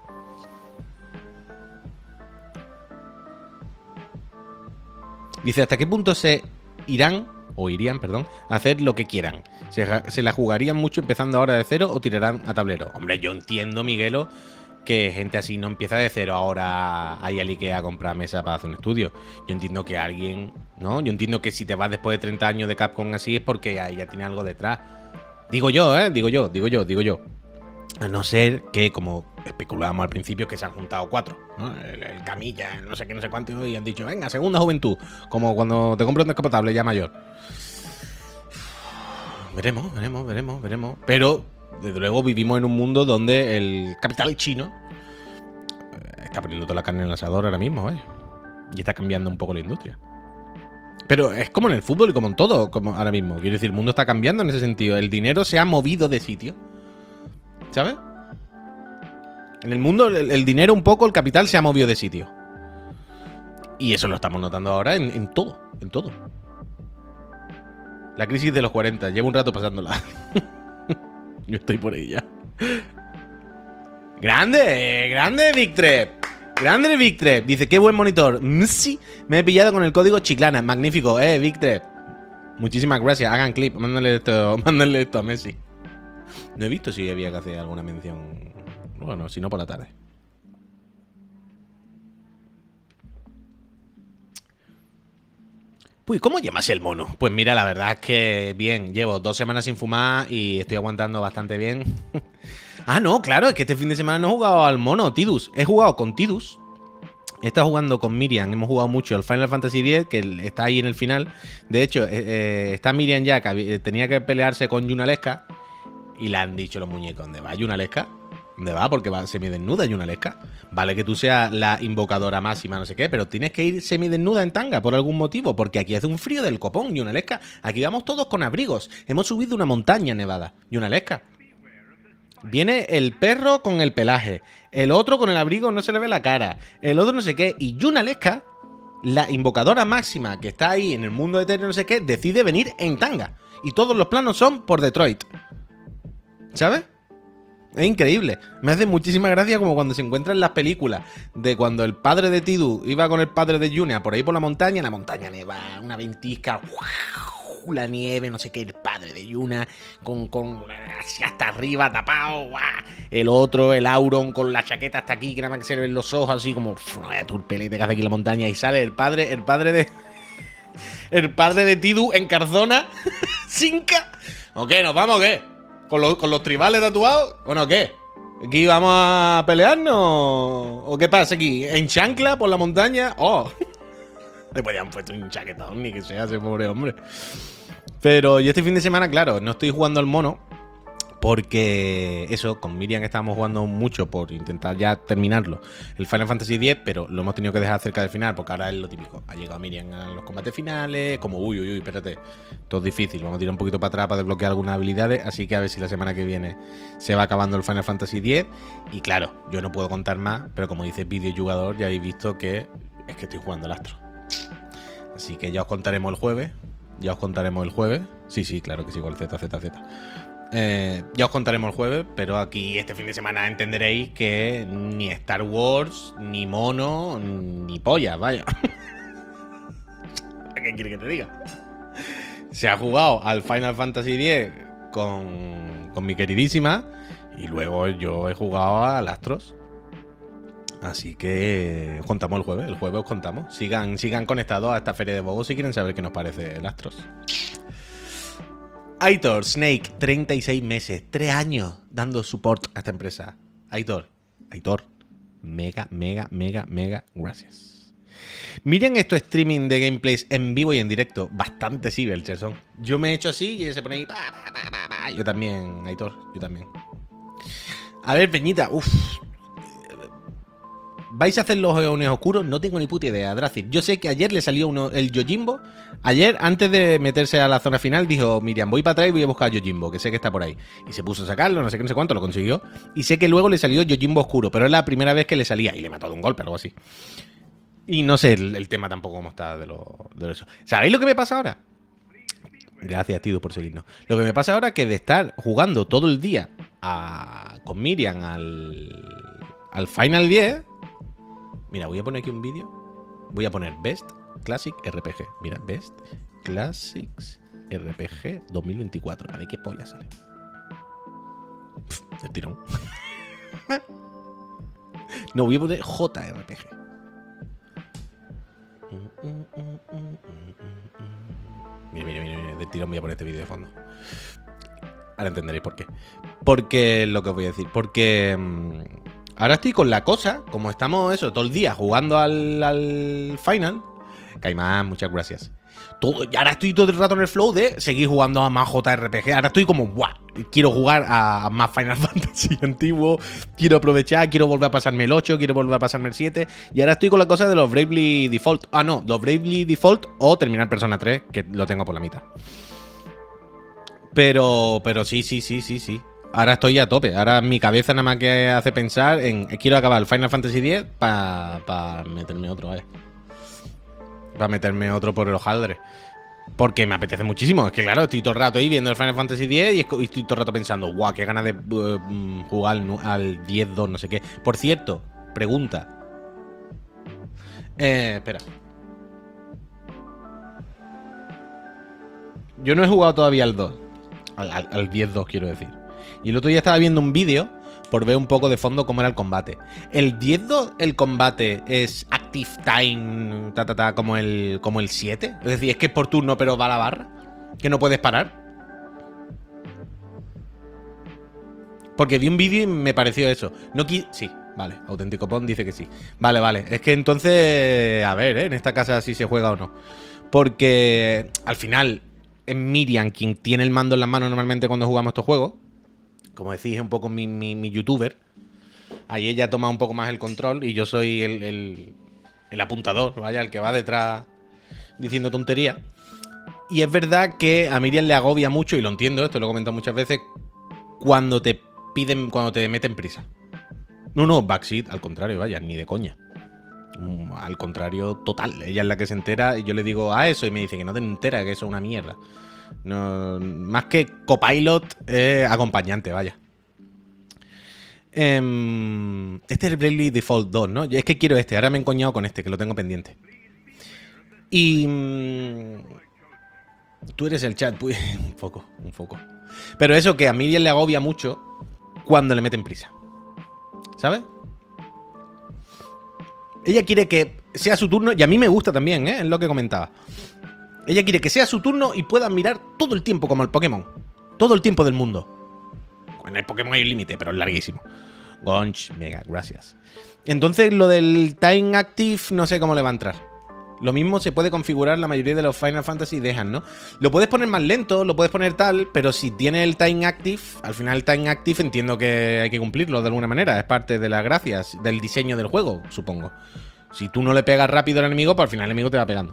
Dice, ¿hasta qué punto se irán o irían, perdón, a hacer lo que quieran. Se, se la jugarían mucho empezando ahora de cero o tirarán a tablero. Hombre, yo entiendo, Miguelo, que gente así no empieza de cero ahora ahí al IKEA a comprar mesa para hacer un estudio. Yo entiendo que alguien, ¿no? Yo entiendo que si te vas después de treinta años de Capcom así es porque ahí ya tiene algo detrás. Digo yo, ¿eh? Digo yo, digo yo, digo yo. A no ser que, como especulábamos al principio, que se han juntado cuatro, ¿no? El, el Camilla, el no sé qué, no sé cuánto, y han dicho, venga, segunda juventud, como cuando te compras un descapotable ya mayor. Veremos, veremos, veremos, veremos. Pero, desde luego, vivimos en un mundo donde el capital chino está poniendo toda la carne en el asador ahora mismo, ¿eh? Y está cambiando un poco la industria. Pero es como en el fútbol y como en todo, como ahora mismo. Quiero decir, el mundo está cambiando en ese sentido. El dinero se ha movido de sitio. ¿Sabes? En el mundo, el, el dinero un poco, el capital se ha movido de sitio. Y eso lo estamos notando ahora en, en todo, en todo. La crisis de los cuarenta, llevo un rato pasándola. Yo estoy por ella. ¡Grande! ¡Grande, Victrep! ¡Grande, Victrep! Dice, qué buen monitor. Sí, me he pillado con el código Chiclana. Magnífico, eh, Victrep. Muchísimas gracias. Hagan clip. Mándenle esto, mándenle esto a Messi. No he visto si había que hacer alguna mención. Bueno, si no, por la tarde. Pues, ¿cómo llamas el mono? Pues mira, la verdad es que bien, llevo dos semanas sin fumar y estoy aguantando bastante bien. Ah, no, claro, es que este fin de semana no he jugado al mono, Tidus. He jugado con Tidus. He estado jugando con Miriam, hemos jugado mucho al Final Fantasy diez, que está ahí en el final. De hecho, eh, eh, está Miriam ya, que tenía que pelearse con Yunalesca. Y le han dicho los muñecos, ¿dónde va Yunalesca? ¿Dónde va? Porque va semidesnuda Yunalesca. Vale que tú seas la invocadora máxima, no sé qué, pero tienes que ir semidesnuda en tanga por algún motivo, porque aquí hace un frío del copón, Yunalesca. Aquí vamos todos con abrigos. Hemos subido una montaña nevada, Yunalesca. Viene el perro con el pelaje, el otro con el abrigo no se le ve la cara, el otro no sé qué, y Yunalesca, la invocadora máxima que está ahí en el mundo eterno no sé qué, decide venir en tanga. Y todos los planos son por Detroit. ¿Sabes? Es increíble. Me hace muchísima gracia como cuando se encuentra en las películas de cuando el padre de Tidus iba con el padre de Yuna por ahí por la montaña, la montaña neva, una ventisca, la nieve, no sé qué, el padre de Yuna con, con así hasta arriba tapado, ¡guau! El otro, el Auron con la chaqueta hasta aquí, que nada más que se le ven los ojos así como vaya turpelete que hace aquí en la montaña, y sale el padre, el padre de el padre de Tidus en Carzona Sinca. ¿O qué? ¿Nos vamos o qué? ¿Con los, ¿Con los tribales tatuados? Bueno, ¿qué? ¿Aquí vamos a pelearnos? ¿O qué pasa aquí? ¿En chancla por la montaña? ¡Oh! Le podían puesto un chaquetón, ni que sea ese pobre hombre. Pero yo este fin de semana, claro, no estoy jugando al mono. Porque eso, con Miriam estábamos jugando mucho por intentar ya terminarlo. El Final Fantasy diez, pero lo hemos tenido que dejar cerca del final, porque ahora es lo típico. Ha llegado Miriam a los combates finales, como uy, uy, uy, espérate. Todo es difícil, vamos a tirar un poquito para atrás para desbloquear algunas habilidades. Así que a ver si la semana que viene se va acabando el Final Fantasy diez. Y claro, yo no puedo contar más, pero como dice videojugador, ya habéis visto que es que estoy jugando al Astro. Así que ya os contaremos el jueves. Ya os contaremos el jueves. Sí, sí, claro que sí, con el Z, Z, Z. Eh, ya os contaremos el jueves, pero aquí este fin de semana entenderéis que ni Star Wars, ni mono, ni polla, vaya. ¿Qué quiere que te diga? Se ha jugado al Final Fantasy diez con, con mi queridísima y luego yo he jugado al Astros. Así que os contamos el jueves, el jueves os contamos. Sigan, sigan conectados a esta feria de Bobo si quieren saber qué nos parece el Astros. Aitor, Snake, treinta y seis meses, tres años dando support a esta empresa. Aitor, Aitor, mega, mega, mega, mega, gracias. Miren esto streaming de gameplays en vivo y en directo. Bastante sí, el Cherson. Yo me he hecho así y se pone ahí. Yo también, Aitor, yo también. A ver, Peñita, uff. ¿Vais a hacer los eones oscuros? No tengo ni puta idea, Dracir. Yo sé que ayer le salió uno, el Yojimbo. Ayer, antes de meterse a la zona final, dijo, Miriam, voy para atrás y voy a buscar a Yojimbo, que sé que está por ahí. Y se puso a sacarlo, no sé qué, no sé cuánto, lo consiguió. Y sé que luego le salió Yojimbo oscuro, pero es la primera vez que le salía. Y le mató de un golpe, algo así. Y no sé el, el tema tampoco cómo está de lo de eso. ¿Sabéis lo que me pasa ahora? Gracias, Tido, por seguirnos. Lo que me pasa ahora es que de estar jugando todo el día a, con Miriam al, al Final diez... Mira, voy a poner aquí un vídeo. Voy a poner Best Classic R P G. Mira, Best Classics R P G dos mil veinticuatro. A ver qué polla sale. Pff, el tirón. No, voy a poner J R P G. Mira, mira, mira, mira, del tirón voy a poner este vídeo de fondo. Ahora entenderéis por qué. Porque lo que os voy a decir. Porque mmm, ahora estoy con la cosa, como estamos eso, todo el día jugando al, al Final. Caimán, muchas gracias. Todo, y ahora estoy todo el rato en el flow de seguir jugando a más J R P G. Ahora estoy como, ¡buah! Quiero jugar a más Final Fantasy antiguo. Quiero aprovechar, quiero volver a pasarme el ocho, quiero volver a pasarme el siete. Y ahora estoy con la cosa de los Bravely Default. Ah, no, los Bravely Default o terminar Persona tres, que lo tengo por la mitad. Pero, pero sí, sí, sí, sí, sí. Ahora estoy a tope. Ahora mi cabeza nada más que hace pensar en quiero acabar el Final Fantasy diez para pa meterme otro, ¿vale? Para meterme otro por el hojaldre. Porque me apetece muchísimo. Es que claro, estoy todo el rato ahí viendo el Final Fantasy diez y estoy todo el rato pensando, guau, qué ganas de uh, jugar al, al diez dos, no sé qué. Por cierto, pregunta. Eh, espera. Yo no he jugado todavía al dos. Al, al, al diez dos, quiero decir. Y el otro día estaba viendo un vídeo por ver un poco de fondo cómo era el combate. El diez dos, el combate es active time, ta, ta, ta, como el, como el siete. Es decir, es que es por turno, pero va a la barra. Que no puedes parar. Porque vi un vídeo y me pareció eso. No qui sí, vale. Auténtico Pon dice que sí. Vale, vale. Es que entonces, a ver, ¿eh? En esta casa si se juega o no. Porque al final es Miriam quien tiene el mando en las manos normalmente cuando jugamos estos juegos. Como decís, es un poco mi, mi, mi youtuber. Ahí ella toma un poco más el control y yo soy el, el, el apuntador, vaya, el que va detrás diciendo tonterías. Y es verdad que a Miriam le agobia mucho, y lo entiendo, esto lo he comentado muchas veces, cuando te piden, cuando te meten prisa. No, no, backseat, al contrario, vaya, ni de coña. Al contrario, total. Ella es la que se entera y yo le digo a eso y me dice que no te enteras, que eso es una mierda. No, más que copilot, eh, acompañante, vaya. Eh, este es el Bravely Default dos, ¿no? Es que quiero este, ahora me he encoñado con este, que lo tengo pendiente. Y... Mmm, tú eres el chat, pues, un poco, un poco. Pero eso que a Miriam le agobia mucho cuando le meten prisa. ¿Sabes? Ella quiere que sea su turno, y a mí me gusta también, ¿eh? Es lo que comentaba. Ella quiere que sea su turno y pueda mirar todo el tiempo como el Pokémon. Todo el tiempo del mundo. En el Pokémon hay un límite, pero es larguísimo. Gonch, mega, gracias. Entonces lo del Time Active no sé cómo le va a entrar. Lo mismo se puede configurar, la mayoría de los Final Fantasy dejan, ¿no? Lo puedes poner más lento, lo puedes poner tal, pero si tiene el Time Active, al final el Time Active entiendo que hay que cumplirlo de alguna manera. Es parte de las gracias, del diseño del juego, supongo. Si tú no le pegas rápido al enemigo, pues al final el enemigo te va pegando.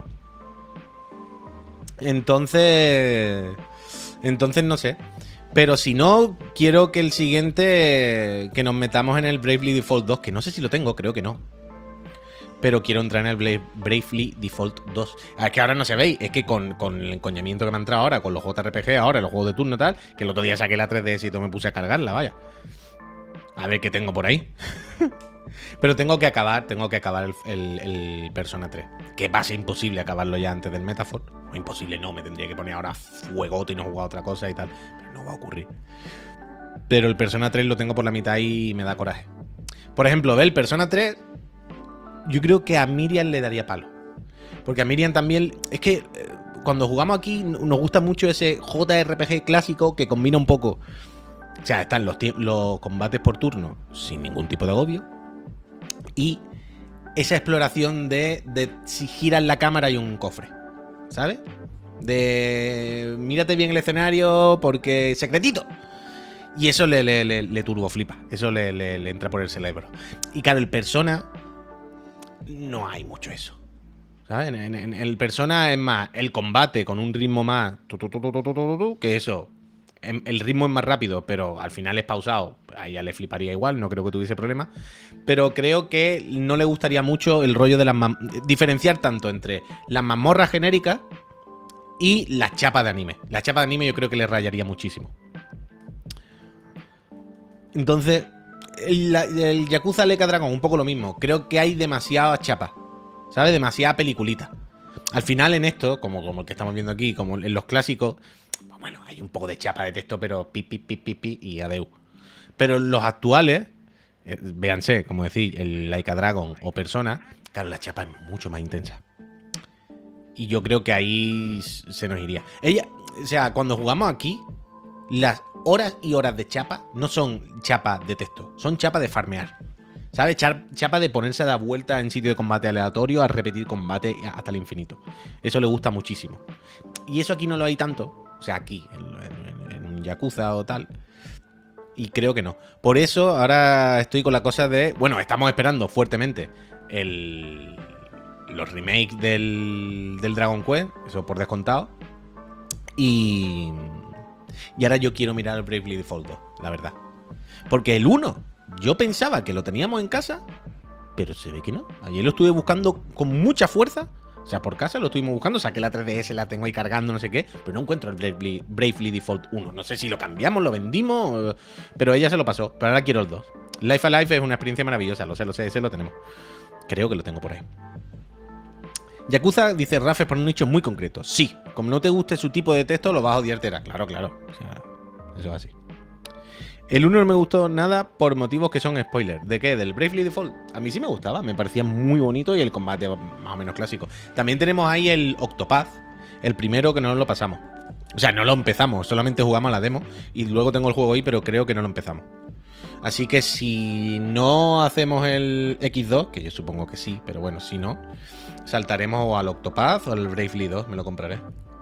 Entonces... Entonces no sé. Pero si no, quiero que el siguiente... Que nos metamos en el Bravely Default dos. Que no sé si lo tengo, creo que no. Pero quiero entrar en el Bra Bravely Default dos. Es que ahora no se veis. Es que con, con el encoñamiento que me ha entrado ahora, con los J R P G ahora, los juegos de turno y tal, que el otro día saqué la tres D S y todo me puse a cargarla, vaya. A ver qué tengo por ahí. Pero tengo que acabar, tengo que acabar el, el, el Persona tres. Que va a ser imposible acabarlo ya antes del Metaphor. No, imposible no, me tendría que poner ahora fuegote y no jugar otra cosa y tal. Pero no va a ocurrir. Pero el Persona tres lo tengo por la mitad y me da coraje. Por ejemplo, ve el Persona tres... Yo creo que a Miriam le daría palo. Porque a Miriam también... Es que eh, cuando jugamos aquí nos gusta mucho ese J R P G clásico que combina un poco... O sea, están los, los combates por turno sin ningún tipo de agobio. Y esa exploración de, de si giras la cámara hay un cofre. ¿Sabes? De... Mírate bien el escenario porque... ¡Secretito! Y eso le, le, le, le turbo flipa. Eso le, le, le entra por el cerebro. Y claro, el Persona... No hay mucho eso. ¿Sabes? En, en, en el Persona es más el combate con un ritmo más... Tu, tu, tu, tu, tu, tu, tu, tu, que eso... El ritmo es más rápido, pero al final es pausado. A ella le fliparía igual, no creo que tuviese problema. Pero creo que no le gustaría mucho el rollo de las... Diferenciar tanto entre las mazmorras genéricas y las chapas de anime. La chapa de anime yo creo que le rayaría muchísimo. Entonces, el, el Yakuza Like a Dragon, un poco lo mismo. Creo que hay demasiadas chapas, ¿sabes? Demasiada peliculita. Al final en esto, como, como el que estamos viendo aquí, como en los clásicos, pues bueno, hay un poco de chapa de texto, pero pi, pi, pi, pi, pi y adeu. Pero en los actuales, eh, véanse, como decir, el Like a Dragon o Persona, claro, la chapa es mucho más intensa. Y yo creo que ahí se nos iría. Ella, o sea, cuando jugamos aquí, las horas y horas de chapa no son chapa de texto, son chapa de farmear. ¿Sabes? Chapa de ponerse a dar vueltas en sitio de combate aleatorio a repetir combate hasta el infinito. Eso le gusta muchísimo. Y eso aquí no lo hay tanto. O sea, aquí, en, en, en un Yakuza o tal. Y creo que no. Por eso ahora estoy con la cosa de... Bueno, estamos esperando fuertemente el, los remakes del, del Dragon Quest. Eso por descontado. Y... Y ahora yo quiero mirar el Bravely Default dos, la verdad. Porque el uno, yo pensaba que lo teníamos en casa, pero se ve que no. Ayer lo estuve buscando con mucha fuerza. O sea, por casa lo estuvimos buscando. Saqué la tres D S, la tengo ahí cargando, no sé qué. Pero no encuentro el Bravely, Bravely Default uno. No sé si lo cambiamos, lo vendimos. Pero ella se lo pasó. Pero ahora quiero el dos. Life Alive es una experiencia maravillosa. Lo sé, lo sé. Ese lo tenemos. Creo que lo tengo por ahí. Yakuza, dice Rafe, por un nicho muy concreto. Sí, como no te guste su tipo de texto, lo vas a odiar tera. Claro, claro. O sea, eso es así. El uno no me gustó nada por motivos que son spoilers. ¿De qué? ¿Del Bravely Default? A mí sí me gustaba, me parecía muy bonito y el combate más o menos clásico. También tenemos ahí el Octopath, el primero que no lo pasamos. O sea, no lo empezamos, solamente jugamos la demo y luego tengo el juego ahí, pero creo que no lo empezamos. Así que si no hacemos el equis dos, que yo supongo que sí, pero bueno, si no, saltaremos al Octopath o al Bravely dos, me lo compraré.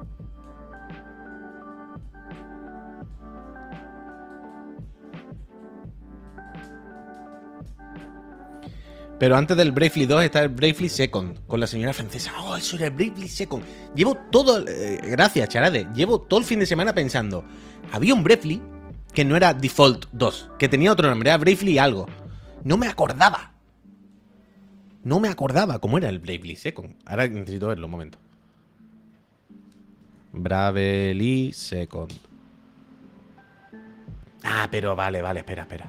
Pero antes del Bravely dos está el Bravely Second, con la señora francesa. Oh, eso era el Bravely Second. Llevo todo... Eh, gracias, Charade. Llevo todo el fin de semana pensando. Había un Bravely que no era Default dos, que tenía otro nombre, era Bravely algo. No me acordaba. No me acordaba cómo era el Bravely Second. Ahora necesito verlo un momento. Bravely Second. Ah, pero vale, vale, espera, espera.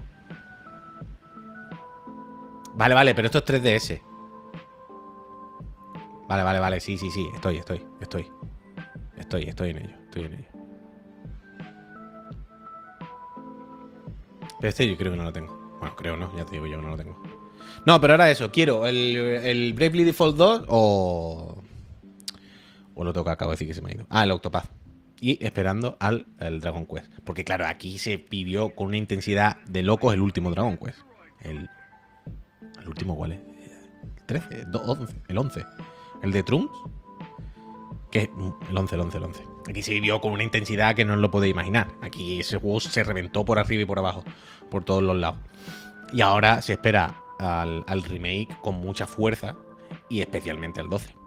Vale, vale, pero esto es tres D S. Vale, vale, vale, sí, sí, sí, estoy, estoy, estoy. Estoy, estoy en ello, estoy en ello. Pero este yo creo que no lo tengo. Bueno, creo no, ya te digo yo que no lo tengo. No, pero ahora eso, quiero el, el Bravely Default dos o... O lo toca, acabo de decir que se me ha ido. Ah, el Octopath. Y esperando al el Dragon Quest. Porque claro, aquí se vivió con una intensidad de locos el último Dragon Quest. El... ¿El último cuál es? ¿El trece? once, el once. ¿El de Trunks? Que el once, el once, el once. Aquí se vivió con una intensidad que no os lo podéis imaginar. Aquí ese juego se reventó por arriba y por abajo. Por todos los lados. Y ahora se espera al, al remake con mucha fuerza. Y especialmente al doce.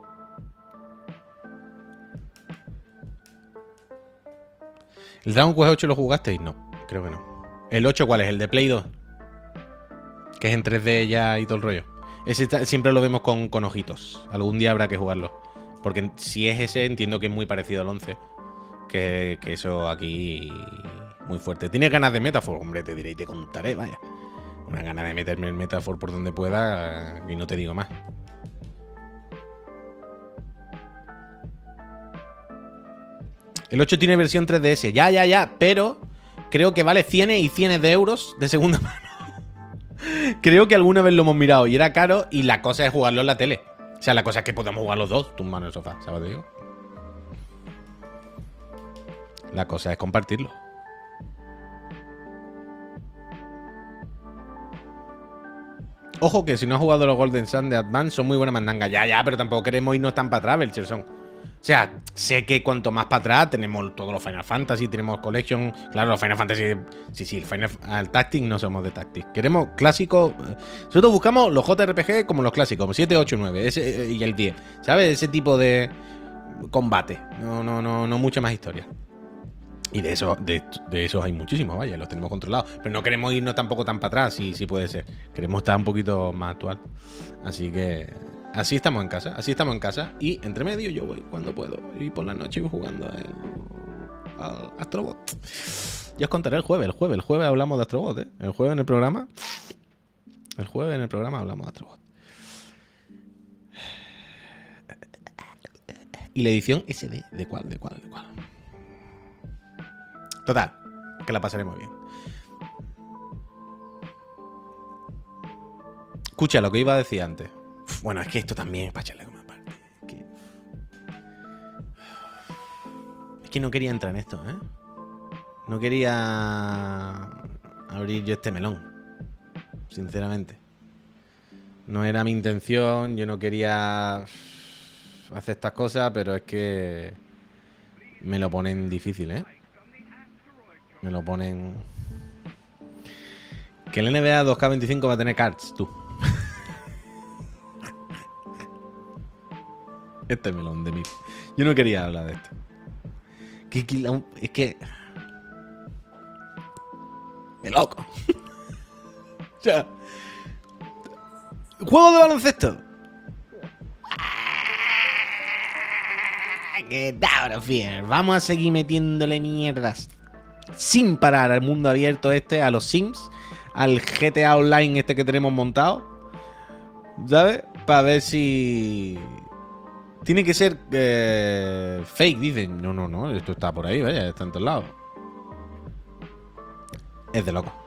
¿El Dragon Quest ocho lo jugasteis? No, creo que no. ¿El ocho cuál es? ¿El de Play dos? Que es en tres D ya y todo el rollo. Ese está, siempre lo vemos con, con ojitos. Algún día habrá que jugarlo. Porque si es ese, entiendo que es muy parecido al once. Que, que eso aquí... Muy fuerte. ¿Tienes ganas de Metaphor? Hombre, te diré y te contaré, vaya. Una gana de meterme en Metaphor por donde pueda y no te digo más. El ocho tiene versión tres D S. Ya, ya, ya. Pero creo que vale cientos y cientos de euros de segunda mano. Creo que alguna vez lo hemos mirado y era caro y la cosa es jugarlo en la tele. O sea, la cosa es que podemos jugar los dos tumbados en el sofá, ¿sabes lo que digo? La cosa es compartirlo. Ojo que si no has jugado los Golden Sun de Advance son muy buena mandanga. Ya, ya, pero tampoco queremos irnos tan para atrás, Belcherson. O sea, sé que cuanto más para atrás tenemos todos los Final Fantasy, tenemos Collection. Claro, los Final Fantasy. Sí, sí, el Final el Tactics no somos de Tactics. Queremos clásicos. Nosotros buscamos los J R P G como los clásicos, siete, ocho, nueve ese, y el diez. ¿Sabes? Ese tipo de combate. No, no, no, no mucha más historia. Y de eso, de, de esos hay muchísimos, vaya, los tenemos controlados. Pero no queremos irnos tampoco tan para atrás, si, si puede ser. Queremos estar un poquito más actual. Así que. Así estamos en casa, así estamos en casa. Y entre medio yo voy cuando puedo. Y por la noche voy jugando al Astrobot. Ya os contaré el jueves, el jueves, el jueves hablamos de Astrobot, ¿eh? El jueves en el programa. El jueves en el programa hablamos de Astrobot. Y la edición S D. ¿De cuál? ¿De cuál? ¿De cuál? Total, que la pasaremos bien. Escucha lo que iba a decir antes. Uf, bueno, es que esto también es para echarle una parte. Es que... es que no quería entrar en esto, ¿eh? No quería abrir yo este melón. Sinceramente. No era mi intención. Yo no quería hacer estas cosas, pero es que me lo ponen difícil, ¿eh? Me lo ponen... Que el N B A dos K veinticinco va a tener cards, tú. Este melón de mí. Yo no quería hablar de esto. Que, que, es que... ¡De loco! O sea... ¡Juego de baloncesto! ¡Qué tal, Fier! Vamos a seguir metiéndole mierdas sin parar al mundo abierto este, a los Sims, al G T A Online este que tenemos montado, ¿sabes? Para ver si... Tiene que ser eh, fake, dicen. No, no, no, esto está por ahí, vaya, está en todos lados. Es de loco.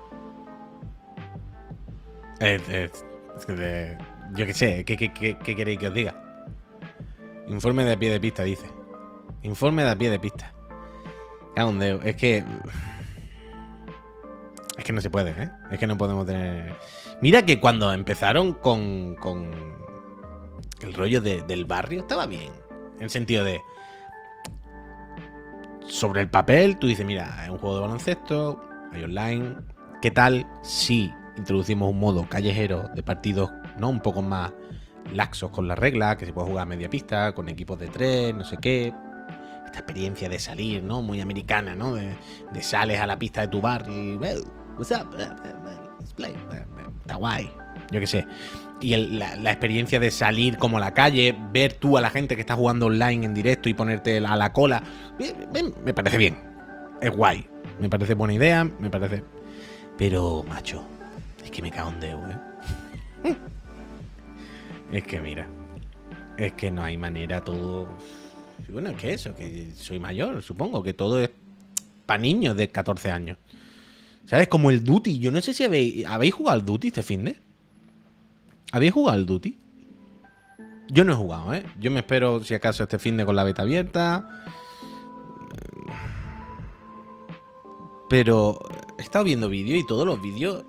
Es, es, es de... Yo qué sé, ¿qué, qué, qué, ¿qué queréis que os diga? Informe de a pie de pista, dice. Informe de a pie de pista. Es que... Es que no se puede, ¿eh? Es que no podemos tener... Mira que cuando empezaron con... con el rollo de, del barrio estaba bien. En el sentido de... Sobre el papel, tú dices, mira, es un juego de baloncesto, hay online. ¿Qué tal si introducimos un modo callejero de partidos, ¿no? Un poco más laxos con las reglas, que se puede jugar a media pista, con equipos de tres, no sé qué. Esta experiencia de salir, ¿no? Muy americana, ¿no? De, de sales a la pista de tu bar y... Well, what's up? Let's play. Está guay. Yo qué sé. Y el, la, la experiencia de salir como a la calle, ver tú a la gente que está jugando online en directo y ponerte a la cola, me, me, me parece bien. Es guay. Me parece buena idea, me parece... Pero, macho, es que me cago en Déu, ¿eh? Es que mira, es que no hay manera, todo... Bueno, es que eso, que soy mayor, supongo, que todo es para niños de catorce años. ¿Sabes? Como el Duty. Yo no sé si habéis, ¿habéis jugado al Duty este finde? ¿Habéis jugado al Duty? Yo no he jugado, ¿eh? Yo me espero, si acaso, este finde con la beta abierta. Pero he estado viendo vídeos y todos los vídeos...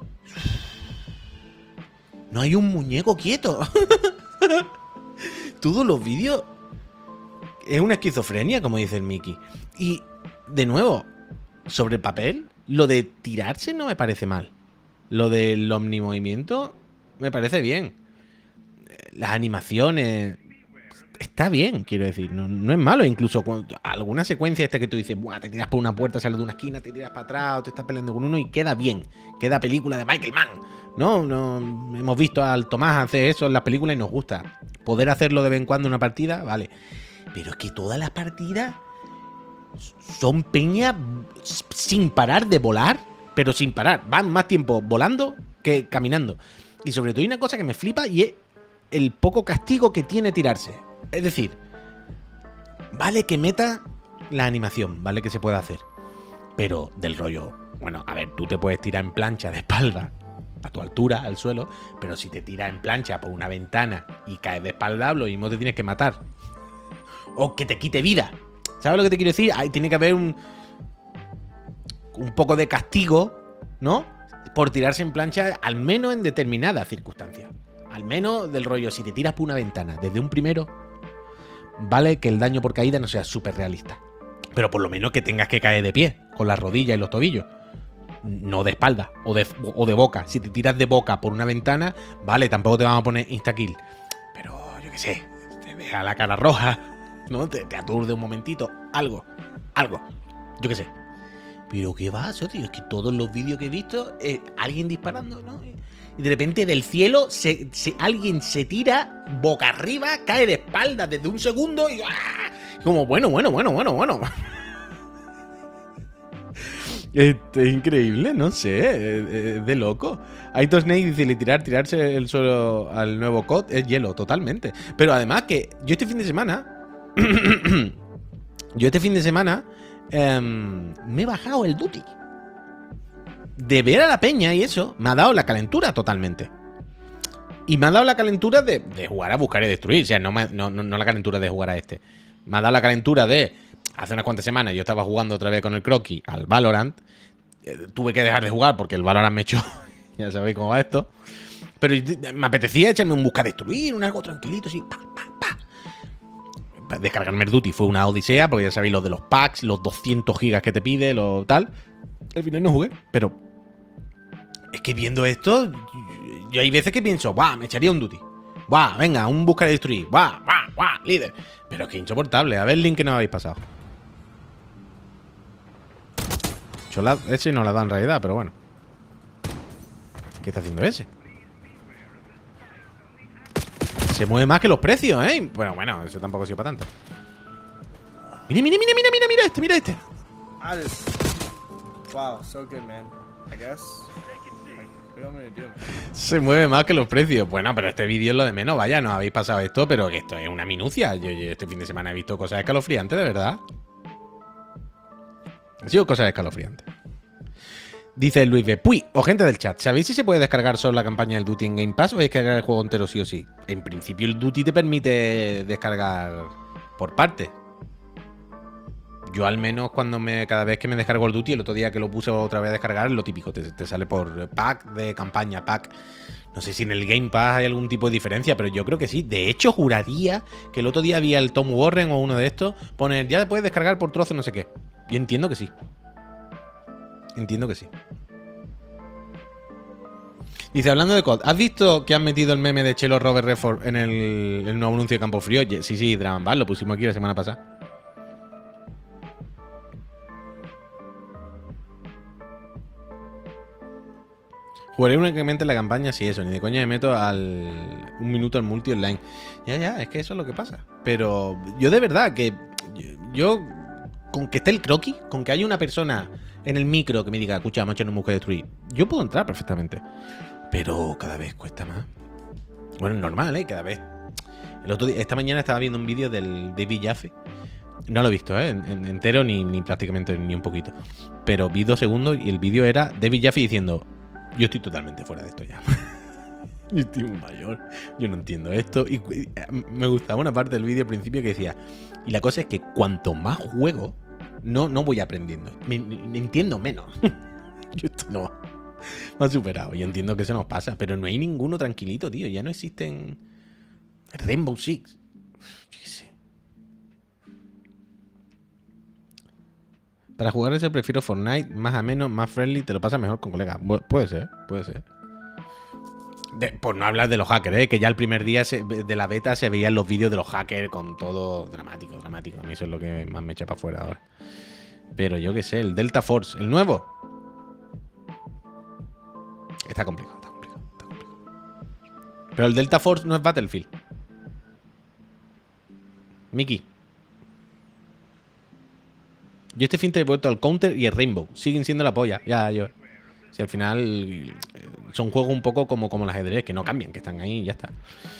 No hay un muñeco quieto. Todos los vídeos... Es una esquizofrenia, como dice el Mickey. Y, de nuevo, sobre el papel, lo de tirarse no me parece mal. Lo del omnimovimiento me parece bien. Las animaciones... Está bien, quiero decir. No, no es malo. Incluso cuando alguna secuencia esta que tú dices, buah, te tiras por una puerta, sales de una esquina, te tiras para atrás, o te estás peleando con uno y queda bien. Queda película de Michael Mann. No, no, hemos visto al Tomás hacer eso en las películas y nos gusta. Poder hacerlo de vez en cuando en una partida, vale. Pero es que todas las partidas son peña sin parar de volar, pero sin parar. Van más tiempo volando que caminando. Y sobre todo hay una cosa que me flipa y es el poco castigo que tiene tirarse. Es decir, vale que meta la animación, vale que se pueda hacer. Pero del rollo, bueno, a ver, tú te puedes tirar en plancha de espalda a tu altura, al suelo, pero si te tiras en plancha por una ventana y caes de espalda, lo mismo te tienes que matar. O que te quite vida. ¿Sabes lo que te quiero decir? Ahí tiene que haber un, un poco de castigo, ¿no? Por tirarse en plancha, al menos en determinadas circunstancias. Al menos del rollo, si te tiras por una ventana desde un primero, vale que el daño por caída no sea súper realista. Pero por lo menos que tengas que caer de pie, con las rodillas y los tobillos. No de espalda o de, o de boca. Si te tiras de boca por una ventana, vale, tampoco te van a poner insta-kill. Pero yo qué sé, te deja la cara roja, ¿no? Te, te aturde un momentito. Algo, algo. Yo qué sé. Pero qué va, tío, es que todos los vídeos que he visto, eh, alguien disparando, ¿no? Y de repente del cielo se, se, alguien se tira boca arriba, cae de espaldas desde un segundo y ¡ah! Como bueno, bueno, bueno, bueno, bueno. Este, es increíble, no sé, es, es de loco. Aito Snake dice, le tirar, tirarse el suelo al nuevo C O D es hielo, totalmente. Pero además que yo este fin de semana Yo este fin de semana eh, me he bajado el Duty. De ver a la peña y eso, me ha dado la calentura totalmente. Y me ha dado la calentura de, de jugar a buscar y destruir. O sea, no, me, no, no, no la calentura de jugar a este. Me ha dado la calentura de... Hace unas cuantas semanas yo estaba jugando otra vez con el croquis al Valorant. Eh, tuve que dejar de jugar porque el Valorant me echó. Ya sabéis cómo va esto. Pero me apetecía echarme un busca destruir, un algo tranquilito, así. Pa, pa, pa. Descargarme el Duty fue una odisea, porque ya sabéis los de los packs, los doscientos gigas que te pide, lo tal. Al final no jugué, pero... Es que viendo esto, yo hay veces que pienso, ¡buah! Me echaría un Duty. ¡Buah! Venga, un buscar y destruir. ¡Buah! ¡Buah! ¡Buah! Líder. Pero es que insoportable. A ver el link que nos habéis pasado. Chola, ese no la da en realidad, pero bueno. ¿Qué está haciendo ese? Se mueve más que los precios, ¿eh? Bueno, bueno, eso tampoco ha sido para tanto. Mira, mira, mira, mira, mira, mira este, mira este. Wow, so good, man. I guess. Se mueve más que los precios. Bueno, pero este vídeo es lo de menos. Vaya, no habéis pasado esto, pero que esto es una minucia. Yo, yo este fin de semana he visto cosas escalofriantes, de verdad. Han sido cosas escalofriantes. Dice Luis B. Puy, o gente del chat, ¿sabéis si se puede descargar solo la campaña del Duty en Game Pass o hay que descargar el juego entero sí o sí? En principio el Duty te permite descargar por parte. Yo al menos cuando me cada vez que me descargo el Duty, el otro día que lo puse otra vez a descargar, lo típico, te, te sale por pack de campaña, pack. No sé si en el Game Pass hay algún tipo de diferencia, pero yo creo que sí. De hecho, juraría que el otro día había el Tom Warren o uno de estos poner, ya puedes descargar por trozo no sé qué. Y entiendo que sí. Entiendo que sí. Dice, hablando de C O D, ¿has visto que han metido el meme de Chelo Robert Redford en el, el nuevo anuncio de Campo Frío? Sí, sí, Dragon Ball, lo pusimos aquí la semana pasada. Jugaré únicamente la campaña si eso, ni de coña me meto al un minuto al multi online. Ya, ya, es que eso es lo que pasa. Pero yo de verdad que yo, yo con que esté el croquis, con que haya una persona en el micro que me diga, escucha, macho, no me busques destruir, yo puedo entrar perfectamente. Pero cada vez cuesta más. Bueno, es normal, ¿eh? Cada vez. El otro día, esta mañana estaba viendo un vídeo del David Jaffe. No lo he visto, ¿eh? En, en, entero ni, ni prácticamente ni un poquito. Pero vi dos segundos y el vídeo era David Jaffe diciendo, yo estoy totalmente fuera de esto ya. Yo estoy un mayor. Yo no entiendo esto. Y, y me gustaba una parte del vídeo al principio que decía, y la cosa es que cuanto más juego, no, no voy aprendiendo. Me, me entiendo menos. Yo esto no. Me ha superado. Yo entiendo que eso nos pasa, pero no hay ninguno tranquilito, tío. Ya no existen Rainbow Six. Yo qué sé. Para jugar ese prefiero Fortnite, más ameno, más friendly, te lo pasas mejor con colegas. Bu- puede ser, puede ser. De, por no hablar de los hackers, ¿eh? Que ya el primer día se, de la beta se veían los vídeos de los hackers con todo dramático, dramático. A mí eso es lo que más me echa para afuera ahora. Pero yo qué sé, el Delta Force, el nuevo. Está complicado, está complicado, está complicado. Pero el Delta Force no es Battlefield. Miki. Yo este fin te he vuelto al Counter y el Rainbow. Siguen siendo la polla. Ya, yo. Si al final eh, son juegos un poco como, como el ajedrez, que no cambian, que están ahí y ya está.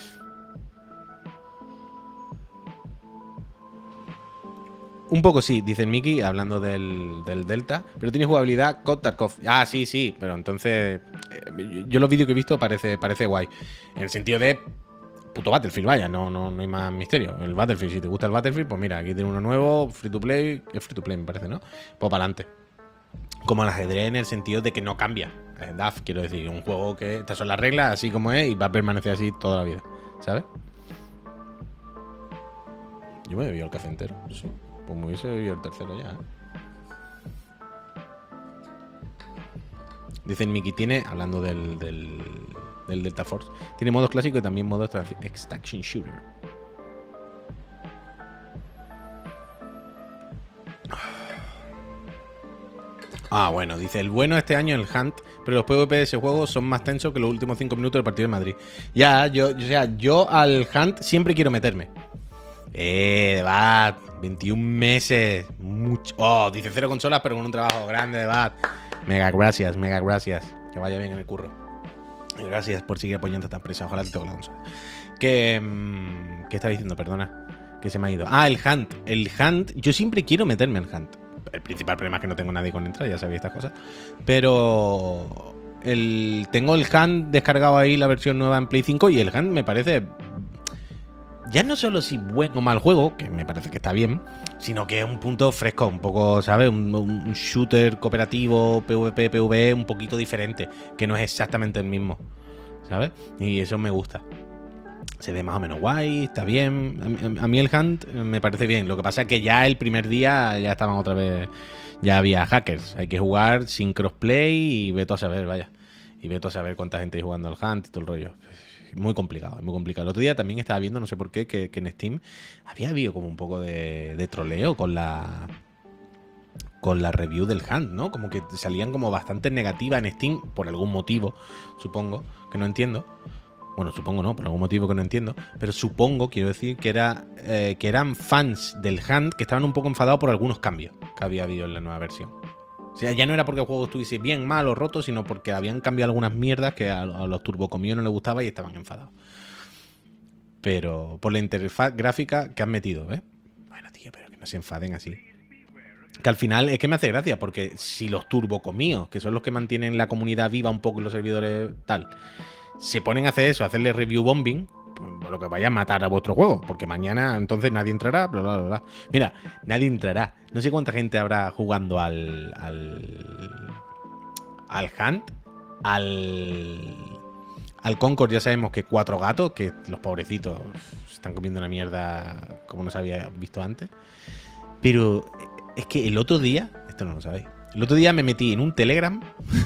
Un poco sí, dice Miki, hablando del, del Delta, pero tiene jugabilidad C O D Tarkov. Ah, sí, sí, pero entonces eh, yo los vídeos que he visto parece, parece guay. En el sentido de puto Battlefield, vaya, no, no, no hay más misterio. El Battlefield, si te gusta el Battlefield, pues mira, aquí tiene uno nuevo, free to play, es free to play me parece, ¿no? Pues para adelante. Como el ajedrez en el sentido de que no cambia. Eh, D A F, quiero decir, un juego que estas son las reglas, así como es, y va a permanecer así toda la vida, ¿sabes? Yo me he bebido el café entero, sí. Pues me hubiese bebido el tercero ya, ¿eh? Dicen Miki tiene, hablando del, del, del Delta Force, tiene modos clásicos y también modos Extraction Shooter. Ah, bueno, dice, el bueno este año es el Hunt, pero los P V P de ese juego son más tensos que los últimos cinco minutos del partido de Madrid. Ya, yo, o sea, yo al Hunt siempre quiero meterme. Eh, de Bat, veintiún meses, mucho. Oh, dice cero consolas, pero con un trabajo grande de Bat. Mega gracias, mega gracias. Que vaya bien en el curro. Gracias por seguir apoyando a esta empresa. Ojalá te toque la consola. Que, ¿qué estaba diciendo? Perdona. Que se me ha ido. Ah, el Hunt. El Hunt. Yo siempre quiero meterme en Hunt. El principal problema es que no tengo nadie con entrar, ya sabéis estas cosas. Pero el, tengo el Hunt descargado ahí, la versión nueva en Play cinco, y el Hunt me parece... Ya no solo si bueno o mal juego, que me parece que está bien, sino que es un punto fresco, un poco, ¿sabes? Un, un shooter cooperativo, PvP, PvE, un poquito diferente, que no es exactamente el mismo, ¿sabes? Y eso me gusta. Se ve más o menos guay, está bien. A mí, a mí el Hunt me parece bien. Lo que pasa es que ya el primer día ya estaban otra vez... Ya había hackers. Hay que jugar sin crossplay y veto a saber, vaya. Y veto a saber cuánta gente hay jugando al Hunt y todo el rollo. Muy complicado, muy complicado. El otro día también estaba viendo, no sé por qué, que, que en Steam había habido como un poco de, de troleo con la... con la review del Hunt, ¿no? Como que salían como bastante negativas en Steam, por algún motivo, supongo, que no entiendo. Bueno, supongo no, por algún motivo que no entiendo. Pero supongo, quiero decir, que era eh, que eran fans del Hunt que estaban un poco enfadados por algunos cambios que había habido en la nueva versión. O sea, ya no era porque el juego estuviese bien, mal o roto, sino porque habían cambiado algunas mierdas que a, a los turbocomidos no les gustaba y estaban enfadados. Pero por la interfaz gráfica que han metido, ¿eh? Bueno, tío, pero que no se enfaden así. Que al final es que me hace gracia, porque si los turbocomidos, que son los que mantienen la comunidad viva un poco en los servidores tal, se ponen a hacer eso, a hacerle review bombing, pues lo que vaya a matar a vuestro juego, porque mañana entonces nadie entrará, bla, bla, bla, bla. Mira, nadie entrará. No sé cuánta gente habrá jugando al al al Hunt, al al Concord. Ya sabemos que cuatro gatos, que los pobrecitos se están comiendo una mierda como no se había visto antes. Pero es que el otro día, esto no lo sabéis, el otro día me metí en un Telegram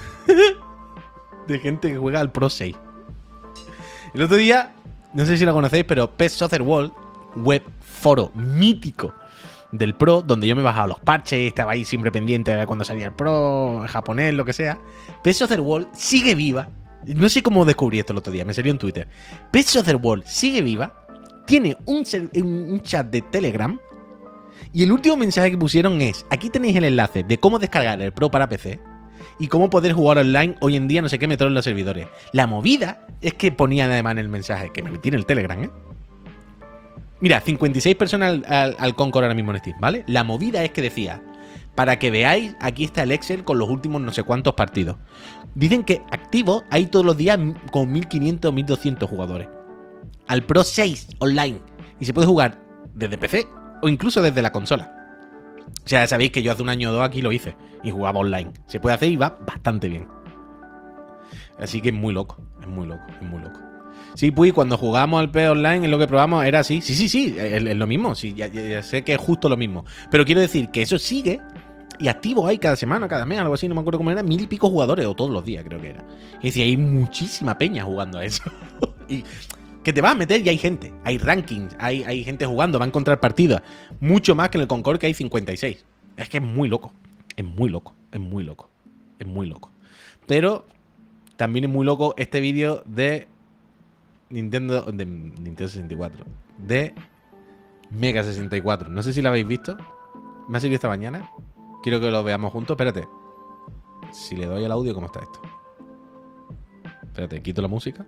de gente que juega al Pro seis. El otro día, no sé si lo conocéis, pero P E S Soccer World, web foro mítico del Pro, donde yo me bajaba los parches, estaba ahí siempre pendiente de cuando salía el Pro, el japonés, lo que sea. P E S Soccer World sigue viva. No sé cómo descubrí esto el otro día, me salió en Twitter. P E S Soccer World sigue viva, tiene un, un chat de Telegram, y el último mensaje que pusieron es: aquí tenéis el enlace de cómo descargar el Pro para P C y cómo poder jugar online hoy en día, no sé qué, meterlo en los servidores. La movida es que ponían además en el mensaje, que me metí en el Telegram, ¿eh? Mira, cincuenta y seis personas al, al, al Concord ahora mismo en Steam, ¿vale? La movida es que decía: para que veáis, aquí está el Excel con los últimos no sé cuántos partidos. Dicen que activo hay todos los días con mil quinientos, mil doscientos jugadores. Al Pro seis online. Y se puede jugar desde P C o incluso desde la consola. O sea, sabéis que yo hace un año o dos aquí lo hice y jugaba online. Se puede hacer y va bastante bien. Así que es muy loco, es muy loco, es muy loco. Sí, pues cuando jugamos al P E S Online, en lo que probamos era así. Sí, sí, sí, es, es lo mismo. Sí, ya, ya sé que es justo lo mismo. Pero quiero decir que eso sigue y activo hay cada semana, cada mes, algo así, no me acuerdo cómo era, mil y pico jugadores, o todos los días creo que era. Y decía, hay muchísima peña jugando a eso. Y que te vas a meter y hay gente, hay rankings, hay, hay gente jugando, va a encontrar partidas. Mucho más que en el Concord, que hay cincuenta y seis. Es que es muy loco, es muy loco, es muy loco, es muy loco. Pero también es muy loco este vídeo de Nintendo, de Nintendo sesenta y cuatro, de Mega sesenta y cuatro. No sé si lo habéis visto. Me ha salido esta mañana. Quiero que lo veamos juntos. Espérate. Si le doy al audio, ¿cómo está esto? Espérate, quito la música.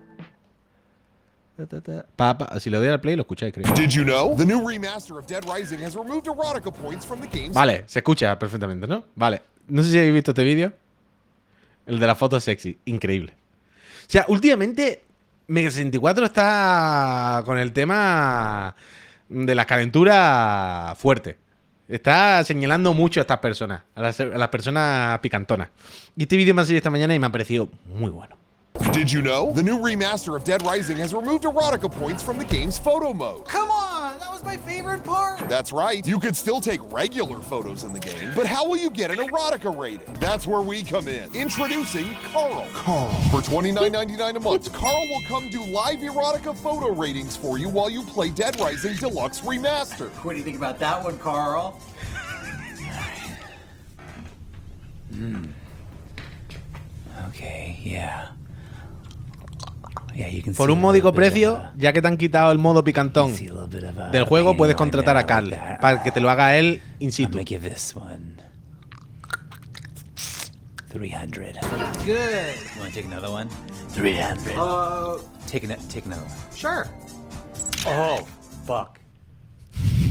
Pa, pa. Si le doy al play, lo escucháis, creo. Did you know? The new remaster of Dead Rising has removed erotica points from the game's... Vale, se escucha perfectamente, ¿no? Vale. No sé si habéis visto este vídeo. El de la foto sexy. Increíble. O sea, últimamente Mega sesenta y cuatro está con el tema de las calenturas fuerte. Está señalando mucho a estas personas, a las, a las personas picantonas. Y este vídeo me ha salido esta mañana y me ha parecido muy bueno. Did you know? The new remaster of Dead Rising has removed erotica points from the game's photo mode. Come on, that was my favorite part. That's right. You could still take regular photos in the game, but how will you get an erotica rating? That's where we come in. Introducing Carl. Carl. For twenty-nine ninety-nine a month, Carl will come do live erotica photo ratings for you while you play Dead Rising Deluxe Remaster. What do you think about that one, Carl? Hmm. Okay, yeah. Por un módico precio, ya que te han quitado el modo picantón del juego, puedes contratar a Carl para que te lo haga él in situ. three hundred. Good. You want to take another one? three hundred. Uh, Take, an, take another one. sure. Oh, fuck.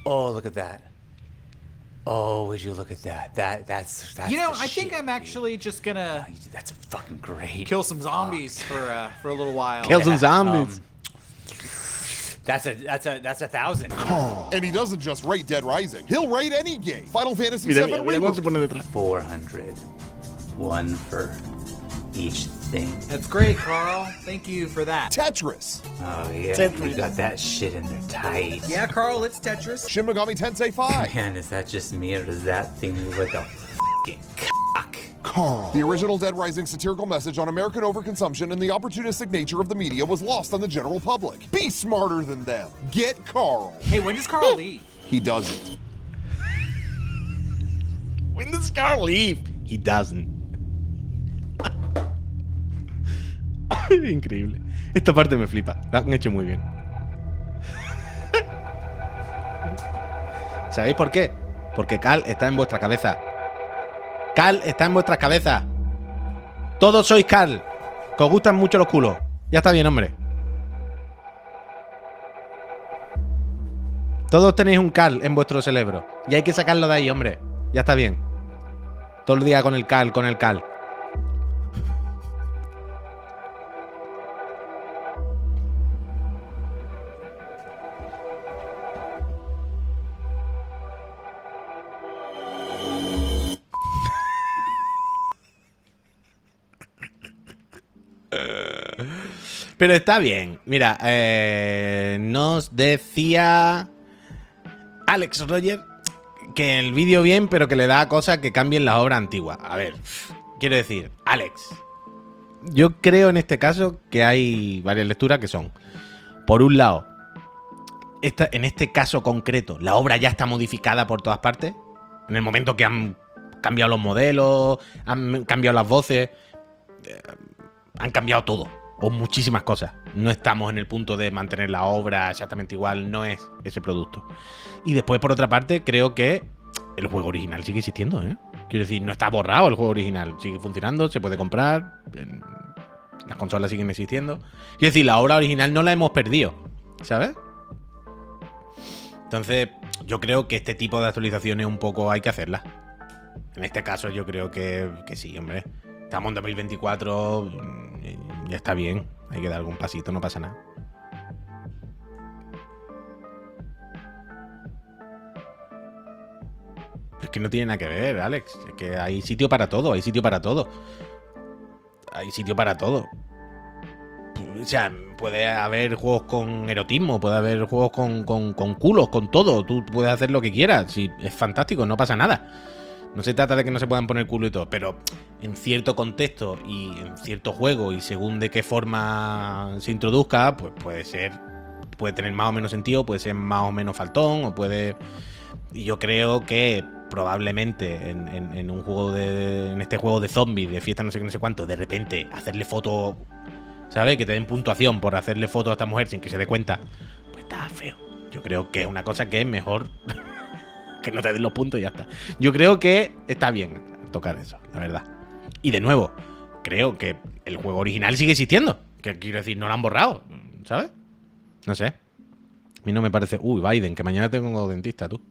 Oh, look at that. Oh, would you look at that? That that's that's. You know, the I think shit, I'm actually just gonna dude. That's fucking great. kill some zombies for uh, for a little while. Kill some zombies. Um, that's a that's a that's a thousand. And he doesn't just rate Dead Rising. He'll rate any game. Final Fantasy Mira, seven mira cómo se Reboot. pone detrás. Four hundred. One for each thing. That's great, Carl. Thank you for that. Tetris. Oh yeah, Tetris. you got that shit in there tight. Yeah, Carl, it's Tetris. Shin Megami Tensei five. Man, is that just me or does that thing look like a fucking cock? Carl. The original Dead Rising satirical message on American overconsumption and the opportunistic nature of the media was lost on the general public. Be smarter than them. Get Carl. Hey, when does Carl leave? He doesn't. When does Carl leave? He doesn't. Increíble. Esta parte me flipa. La han hecho muy bien. ¿Sabéis por qué? Porque Cal está en vuestra cabeza. Cal está en vuestras cabezas. Todos sois Cal. Que os gustan mucho los culos. Ya está bien, hombre. Todos tenéis un Cal en vuestro cerebro. Y hay que sacarlo de ahí, hombre. Ya está bien. Todo el día con el Cal, con el Cal. Pero está bien. Mira, eh, nos decía Alex Roger que el vídeo bien, pero que le da cosas que cambien las obras antiguas. A ver, quiero decir, Alex, yo creo en este caso que hay varias lecturas que son, por un lado, esta, en este caso concreto, la obra ya está modificada por todas partes. En el momento que han cambiado los modelos, han cambiado las voces, eh, han cambiado todo. O muchísimas cosas. No estamos en el punto de mantener la obra exactamente igual. No es ese producto. Y después, por otra parte, creo que el juego original sigue existiendo, ¿eh? Quiero decir, no está borrado el juego original. Sigue funcionando, se puede comprar. Las consolas siguen existiendo. Quiero decir, la obra original no la hemos perdido, ¿sabes? Entonces, yo creo que este tipo de actualizaciones un poco hay que hacerlas. En este caso, yo creo que, que sí, hombre. Estamos en dos mil veinticuatro, ya está bien. Hay que dar algún pasito, no pasa nada. Es que no tiene nada que ver, Alex. Es que hay sitio para todo, hay sitio para todo. Hay sitio para todo. O sea, puede haber juegos con erotismo, puede haber juegos con, con, con culos, con todo. Tú puedes hacer lo que quieras. Sí, es fantástico, no pasa nada. No se trata de que no se puedan poner culo y todo, pero en cierto contexto y en cierto juego y según de qué forma se introduzca, pues puede ser, puede tener más o menos sentido, puede ser más o menos faltón, o puede... Y yo creo que probablemente en, en, en un juego de... en este juego de zombies, de fiesta no sé qué, no sé cuánto, de repente hacerle foto, ¿sabes? Que te den puntuación por hacerle foto a esta mujer sin que se dé cuenta, pues está feo. Yo creo que es una cosa que es mejor... que no te den los puntos y ya está. Yo creo que está bien tocar eso, la verdad. Y de nuevo, creo que el juego original sigue existiendo. Que quiero decir, no lo han borrado, ¿sabes? No sé. A mí no me parece... Uy, Biden, que mañana tengo dentista, tú.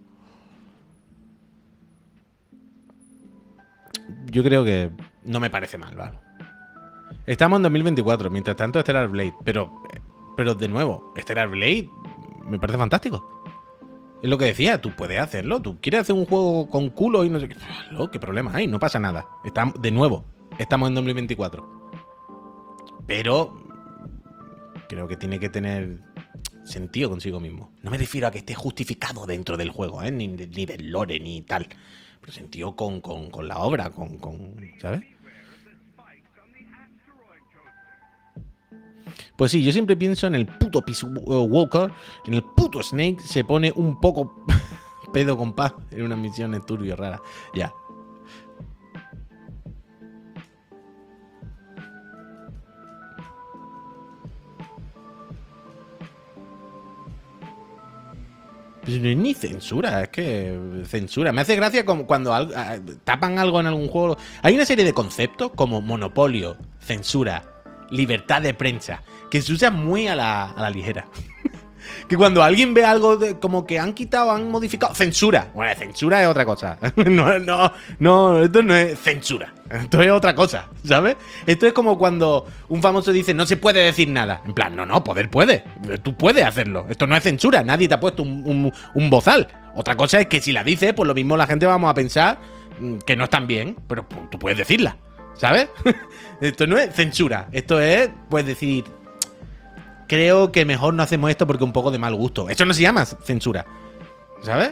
Yo creo que no me parece mal, ¿vale? Estamos en dos mil veinticuatro, mientras tanto Stellar Blade. Pero, pero de nuevo, Stellar Blade me parece fantástico. Es lo que decía, tú puedes hacerlo. Tú quieres hacer un juego con culo y no sé qué. Oh, ¿qué problema hay? No pasa nada. Estamos, de nuevo, estamos en dos mil veinticuatro. Pero creo que tiene que tener sentido consigo mismo. No me refiero a que esté justificado dentro del juego, ¿eh? Ni, ni del lore, ni tal. Pero sentido con, con, con la obra, con, con, ¿sabes? Pues sí, yo siempre pienso en el puto Peace Walker, en el puto Snake, se pone un poco pedo con paz en una misión turbio rara. Ya. Pues no es ni censura, es que censura. Me hace gracia como cuando al, a, tapan algo en algún juego. Hay una serie de conceptos como monopolio, censura, libertad de prensa, que se usa muy a la, a la ligera. Que cuando alguien ve algo de, como que han quitado, han modificado. Censura. Bueno, censura es otra cosa. No, no, no, esto no es censura. Esto es otra cosa, ¿sabes? Esto es como cuando un famoso dice no se puede decir nada. En plan, no, no, poder puede. Tú puedes hacerlo. Esto no es censura. Nadie te ha puesto un, un, un bozal. Otra cosa es que si la dices, pues lo mismo la gente vamos a pensar que no están bien, pero pues, tú puedes decirla, ¿sabes? Esto no es censura. Esto es, puedes decir, creo que mejor no hacemos esto porque un poco de mal gusto. Eso no se llama censura, ¿sabes?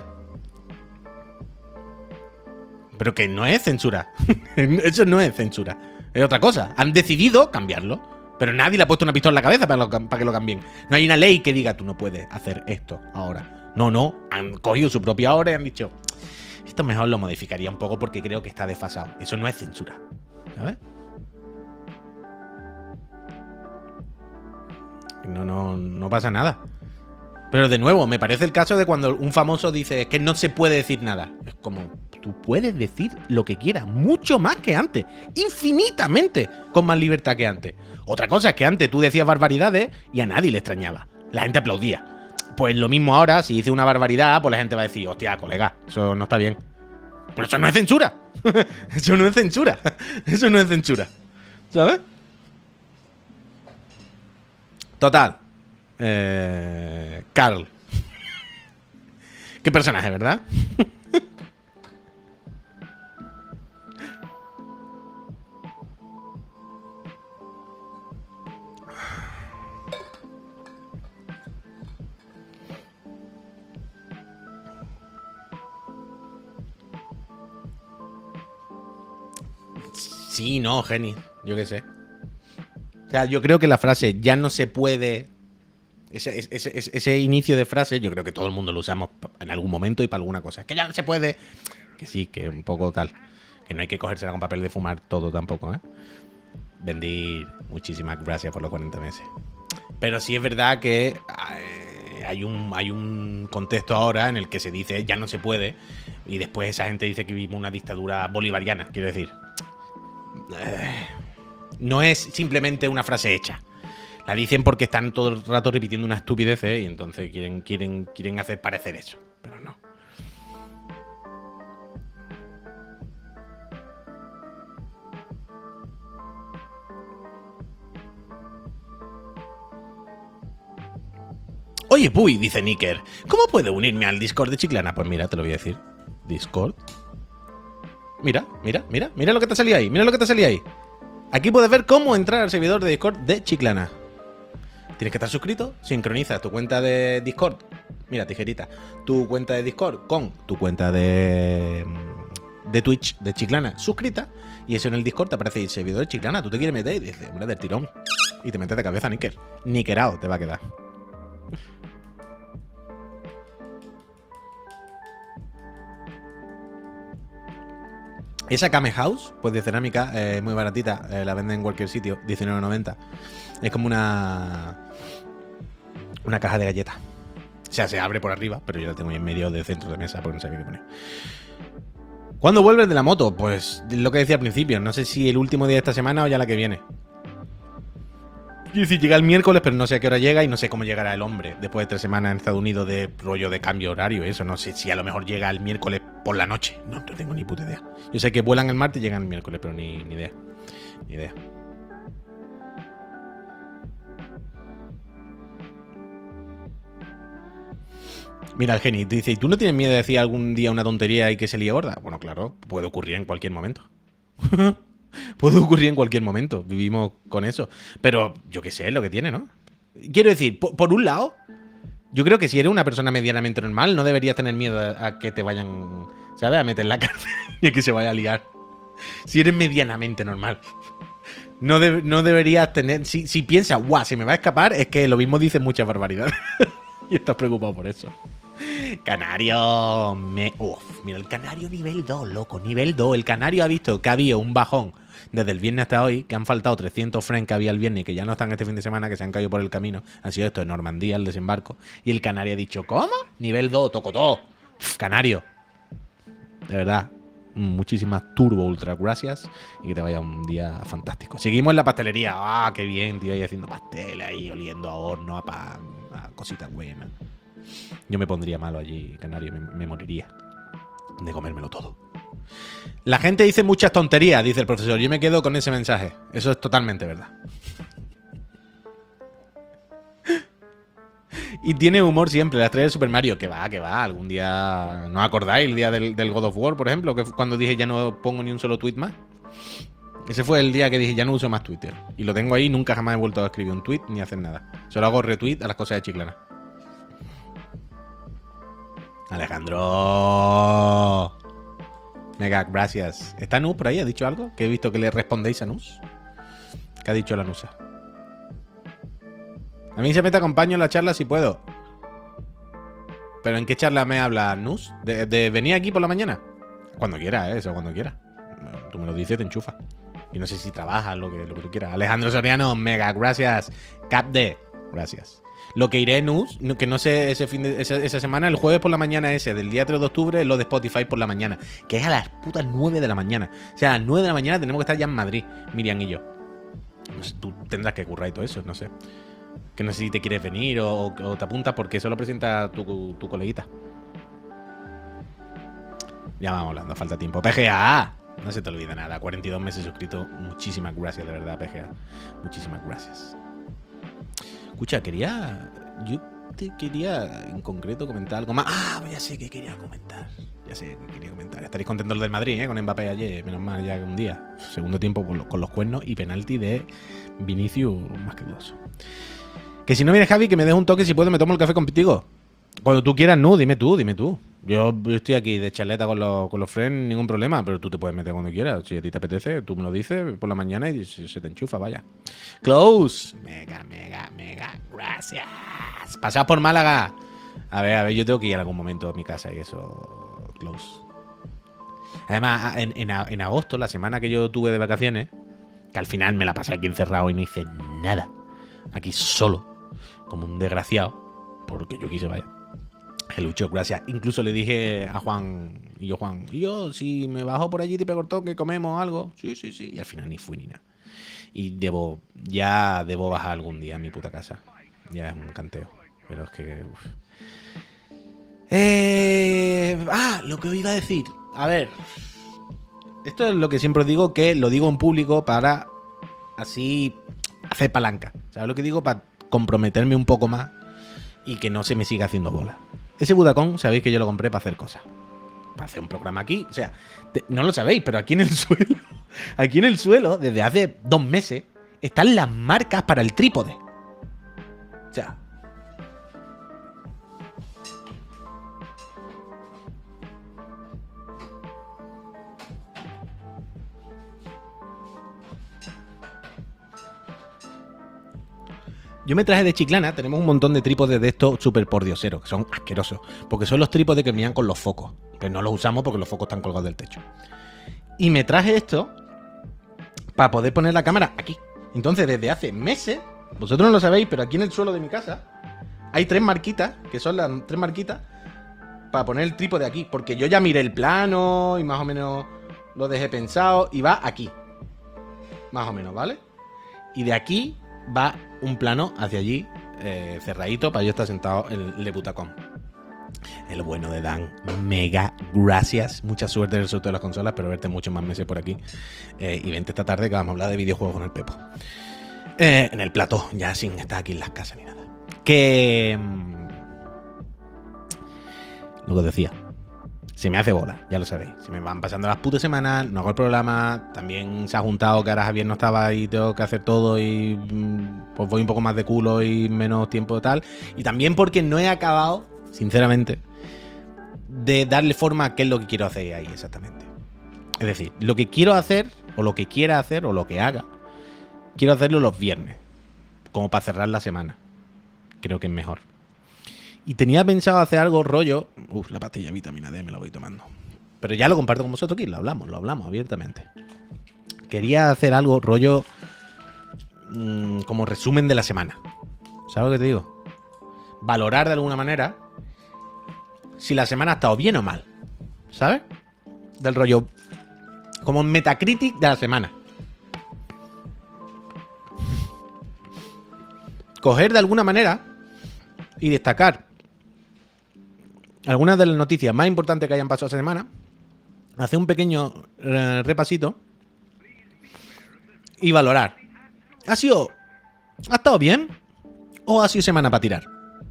Pero que no es censura. Eso no es censura. Es otra cosa. Han decidido cambiarlo, pero nadie le ha puesto una pistola en la cabeza para, lo, para que lo cambien. No hay una ley que diga tú no puedes hacer esto ahora. No, no. Han cogido su propia hora y han dicho esto mejor lo modificaría un poco porque creo que está desfasado. Eso no es censura, ¿sabes? No, no, no pasa nada. Pero de nuevo, me parece el caso de cuando un famoso dice que no se puede decir nada. Es como, tú puedes decir lo que quieras, mucho más que antes, infinitamente, con más libertad que antes. Otra cosa es que antes tú decías barbaridades y a nadie le extrañaba. La gente aplaudía. Pues lo mismo ahora, si dice una barbaridad, pues la gente va a decir, hostia, colega, eso no está bien. Pero eso no es censura. Eso no es censura. Eso no es censura. ¿Sabes? Total. Eh, Carl. Qué personaje, ¿verdad? Sí, no, Geni. Yo qué sé. O sea, yo creo que la frase ya no se puede. Ese, ese, ese, ese inicio de frase, yo creo que todo el mundo lo usamos en algún momento y para alguna cosa. Que ya no se puede. Que sí, que un poco tal. Que no hay que cogérsela con papel de fumar todo tampoco, ¿eh? Bendir, muchísimas gracias por los cuarenta meses. Pero sí es verdad que eh, hay, un, hay un contexto ahora en el que se dice ya no se puede. Y después esa gente dice que vivimos una dictadura bolivariana, quiero decir. Eh, no es simplemente una frase hecha. La dicen porque están todo el rato repitiendo una estupidez, ¿eh? Y entonces quieren, quieren, quieren hacer parecer eso. Pero no. Oye, Puy, dice Nicker, ¿cómo puedo unirme al Discord de Chiclana? Pues mira, te lo voy a decir. Discord. Mira, mira, mira, mira lo que te salía ahí, mira lo que te salía ahí. Aquí puedes ver cómo entrar al servidor de Discord de Chiclana. Tienes que estar suscrito, sincroniza tu cuenta de Discord. Mira, tijerita. Tu cuenta de Discord con tu cuenta de, de Twitch de Chiclana suscrita. Y eso en el Discord te aparece el servidor de Chiclana. Tú te quieres meter y dices, hombre, del tirón. Y te metes de cabeza, níquel. Niquerao te va a quedar. Esa Kame House, pues de cerámica, es eh, muy baratita, eh, la venden en cualquier sitio, diecinueve noventa. Es como una una caja de galletas. O sea, se abre por arriba, pero yo la tengo ahí en medio del centro de mesa porque no sabía qué poner. ¿Cuándo vuelves de la moto? Pues lo que decía al principio, no sé si el último día de esta semana o ya la que viene. Quiero decir, llega el miércoles, pero no sé a qué hora llega y no sé cómo llegará el hombre después de tres semanas en Estados Unidos de rollo de cambio horario. Eso no sé si a lo mejor llega el miércoles por la noche. No, no tengo ni puta idea. Yo sé que vuelan el martes y llegan el miércoles, pero ni, ni idea. Ni idea. Mira, el Geni dice, ¿y tú no tienes miedo de decir algún día una tontería y que se líe gorda? Bueno, claro, puede ocurrir en cualquier momento. Puede ocurrir en cualquier momento. Vivimos con eso. Pero yo qué sé, es lo que tiene, ¿no? Quiero decir, por, por un lado, yo creo que si eres una persona medianamente normal, no deberías tener miedo a, a que te vayan, ¿sabes? A meter en la cárcel y a que se vaya a liar. Si eres medianamente normal. No, de, no deberías tener... Si, si piensas, guau, se me va a escapar, es que lo mismo dices muchas barbaridades. Y estás preocupado por eso. Canario... Me... Uf, mira, el Canario nivel dos, loco. Nivel dos. El Canario ha visto que había un bajón desde el viernes hasta hoy, que han faltado trescientos frames que había el viernes y que ya no están este fin de semana, que se han caído por el camino. Han sido esto en Normandía, el desembarco. Y el Canario ha dicho, ¿cómo? Nivel dos, toco todo. Uf, Canario. De verdad. Muchísimas turbo ultra gracias y que te vaya un día fantástico. Seguimos en la pastelería. Ah, qué bien, tío, ahí haciendo pastel, ahí oliendo a horno, a pan. Ah, cositas buenas. Yo me pondría malo allí, canario, me, me moriría de comérmelo todo. La gente dice muchas tonterías, dice el profesor. Yo me quedo con ese mensaje. Eso es totalmente verdad. Y tiene humor siempre, la estrella de Super Mario. Que va, que va. Algún día... ¿No acordáis el día del, del God of War, por ejemplo? Que fue cuando dije ya no pongo ni un solo tweet más. Ese fue el día que dije ya no uso más Twitter. Y lo tengo ahí, nunca jamás he vuelto a escribir un tweet ni a hacer nada. Solo hago retweet a las cosas de Chiclana. Alejandro. Mega, gracias. ¿Está Nus por ahí? ¿Ha dicho algo? Que he visto que le respondéis a Nus. ¿Qué ha dicho la Nusa? A mí se me te acompaño en la charla si puedo. ¿Pero en qué charla me habla Nus? ¿De, de venir aquí por la mañana? Cuando quiera, ¿eh? Eso, cuando quiera. Tú me lo dices, te enchufa. Y no sé si trabajas, lo que, lo que tú quieras. Alejandro Soriano, mega, gracias. Capde, gracias. Lo que iré, Nus, que no sé, ese fin de, esa, esa semana, el jueves por la mañana ese, del día tres de octubre, lo de Spotify por la mañana. Que es a las putas nueve de la mañana. O sea, a las nueve de la mañana tenemos que estar ya en Madrid, Miriam y yo. No sé, tú tendrás que currar y todo eso, no sé. Que no sé si te quieres venir o, o te apuntas porque eso lo presenta tu, tu coleguita. Ya vamos hablando, falta tiempo. P G A, no se te olvida nada. cuarenta y dos meses suscrito. Muchísimas gracias, de verdad, P G A. Muchísimas gracias. Escucha, quería... Yo te quería en concreto comentar algo más. Ah, ya sé que quería comentar. Ya sé que quería comentar. Estaréis contentos los del Madrid, ¿eh? Con Mbappé ayer. Menos mal, ya que un día. Segundo tiempo con los, con los cuernos y penalti de Vinicius más que dudoso. Que si no viene Javi, que me des un toque si puedo, me tomo el café contigo. Cuando tú quieras, no, dime tú, dime tú. Yo estoy aquí de charleta con los, con los friends, ningún problema, pero tú te puedes meter cuando quieras. Si a ti te apetece, tú me lo dices por la mañana y se, se te enchufa, vaya. Close. Mega, mega, mega. Gracias. Pasad por Málaga. A ver, a ver, yo tengo que ir en algún momento a mi casa y eso. Close. Además, en, en, en agosto, la semana que yo tuve de vacaciones, que al final me la pasé aquí encerrado y no hice nada. Aquí solo. Como un desgraciado. Porque yo quise, vaya. Lucho, gracias. Incluso le dije a Juan, y yo, Juan, y yo, si me bajo por allí te pego el toque, comemos algo. Sí, sí, sí. Y al final ni fui ni nada. Y debo, ya debo bajar algún día a mi puta casa. Ya es un canteo. Pero es que... Uf. Eh, ah, lo que os iba a decir. A ver. Esto es lo que siempre os digo, que lo digo en público para así hacer palanca. ¿Sabes lo que digo? Para comprometerme un poco más y que no se me siga haciendo bola. Ese Budacón, sabéis que yo lo compré para hacer cosas. Para hacer un programa aquí. O sea, te, no lo sabéis, pero aquí en el suelo, aquí en el suelo, desde hace dos meses, están las marcas para el trípode. O sea... Yo me traje de Chiclana, tenemos un montón de trípodes de estos súper pordioseros, que son asquerosos, porque son los trípodes que venían con los focos, que no los usamos porque los focos están colgados del techo. Y me traje esto para poder poner la cámara aquí. Entonces, desde hace meses, vosotros no lo sabéis, pero aquí en el suelo de mi casa hay tres marquitas, que son las tres marquitas, para poner el trípode aquí, porque yo ya miré el plano y más o menos lo dejé pensado, y va aquí. Más o menos, ¿vale? Y de aquí va un plano hacia allí, eh, cerradito, para yo estar sentado en el butacón. El bueno de Dan, mega gracias. Mucha suerte en el sorteo de las consolas, pero verte muchos más meses por aquí. Eh, y vente esta tarde que vamos a hablar de videojuegos con el Pepo. Eh, en el plató, ya sin estar aquí en las casas ni nada. Que... Lo que os decía. Se me hace bola, ya lo sabéis. Se me van pasando las putas semanas, no hago el programa. También se ha juntado que ahora Javier no estaba y tengo que hacer todo y pues voy un poco más de culo y menos tiempo y tal. Y también porque no he acabado, sinceramente, de darle forma a qué es lo que quiero hacer ahí exactamente. Es decir, lo que quiero hacer, o lo que quiera hacer, o lo que haga, quiero hacerlo los viernes, como para cerrar la semana. Creo que es mejor. Y tenía pensado hacer algo rollo... Uf, la pastilla de vitamina D me la voy tomando. Pero ya lo comparto con vosotros aquí, lo hablamos, lo hablamos abiertamente. Quería hacer algo rollo... Mmm, como resumen de la semana. ¿Sabes lo que te digo? Valorar de alguna manera si la semana ha estado bien o mal. ¿Sabes? Del rollo... Como un Metacritic de la semana. Coger de alguna manera... y destacar algunas de las noticias más importantes que hayan pasado esta semana, hacer un pequeño eh, repasito y valorar. ¿Ha sido... ¿Ha estado bien? ¿O ha sido semana para tirar?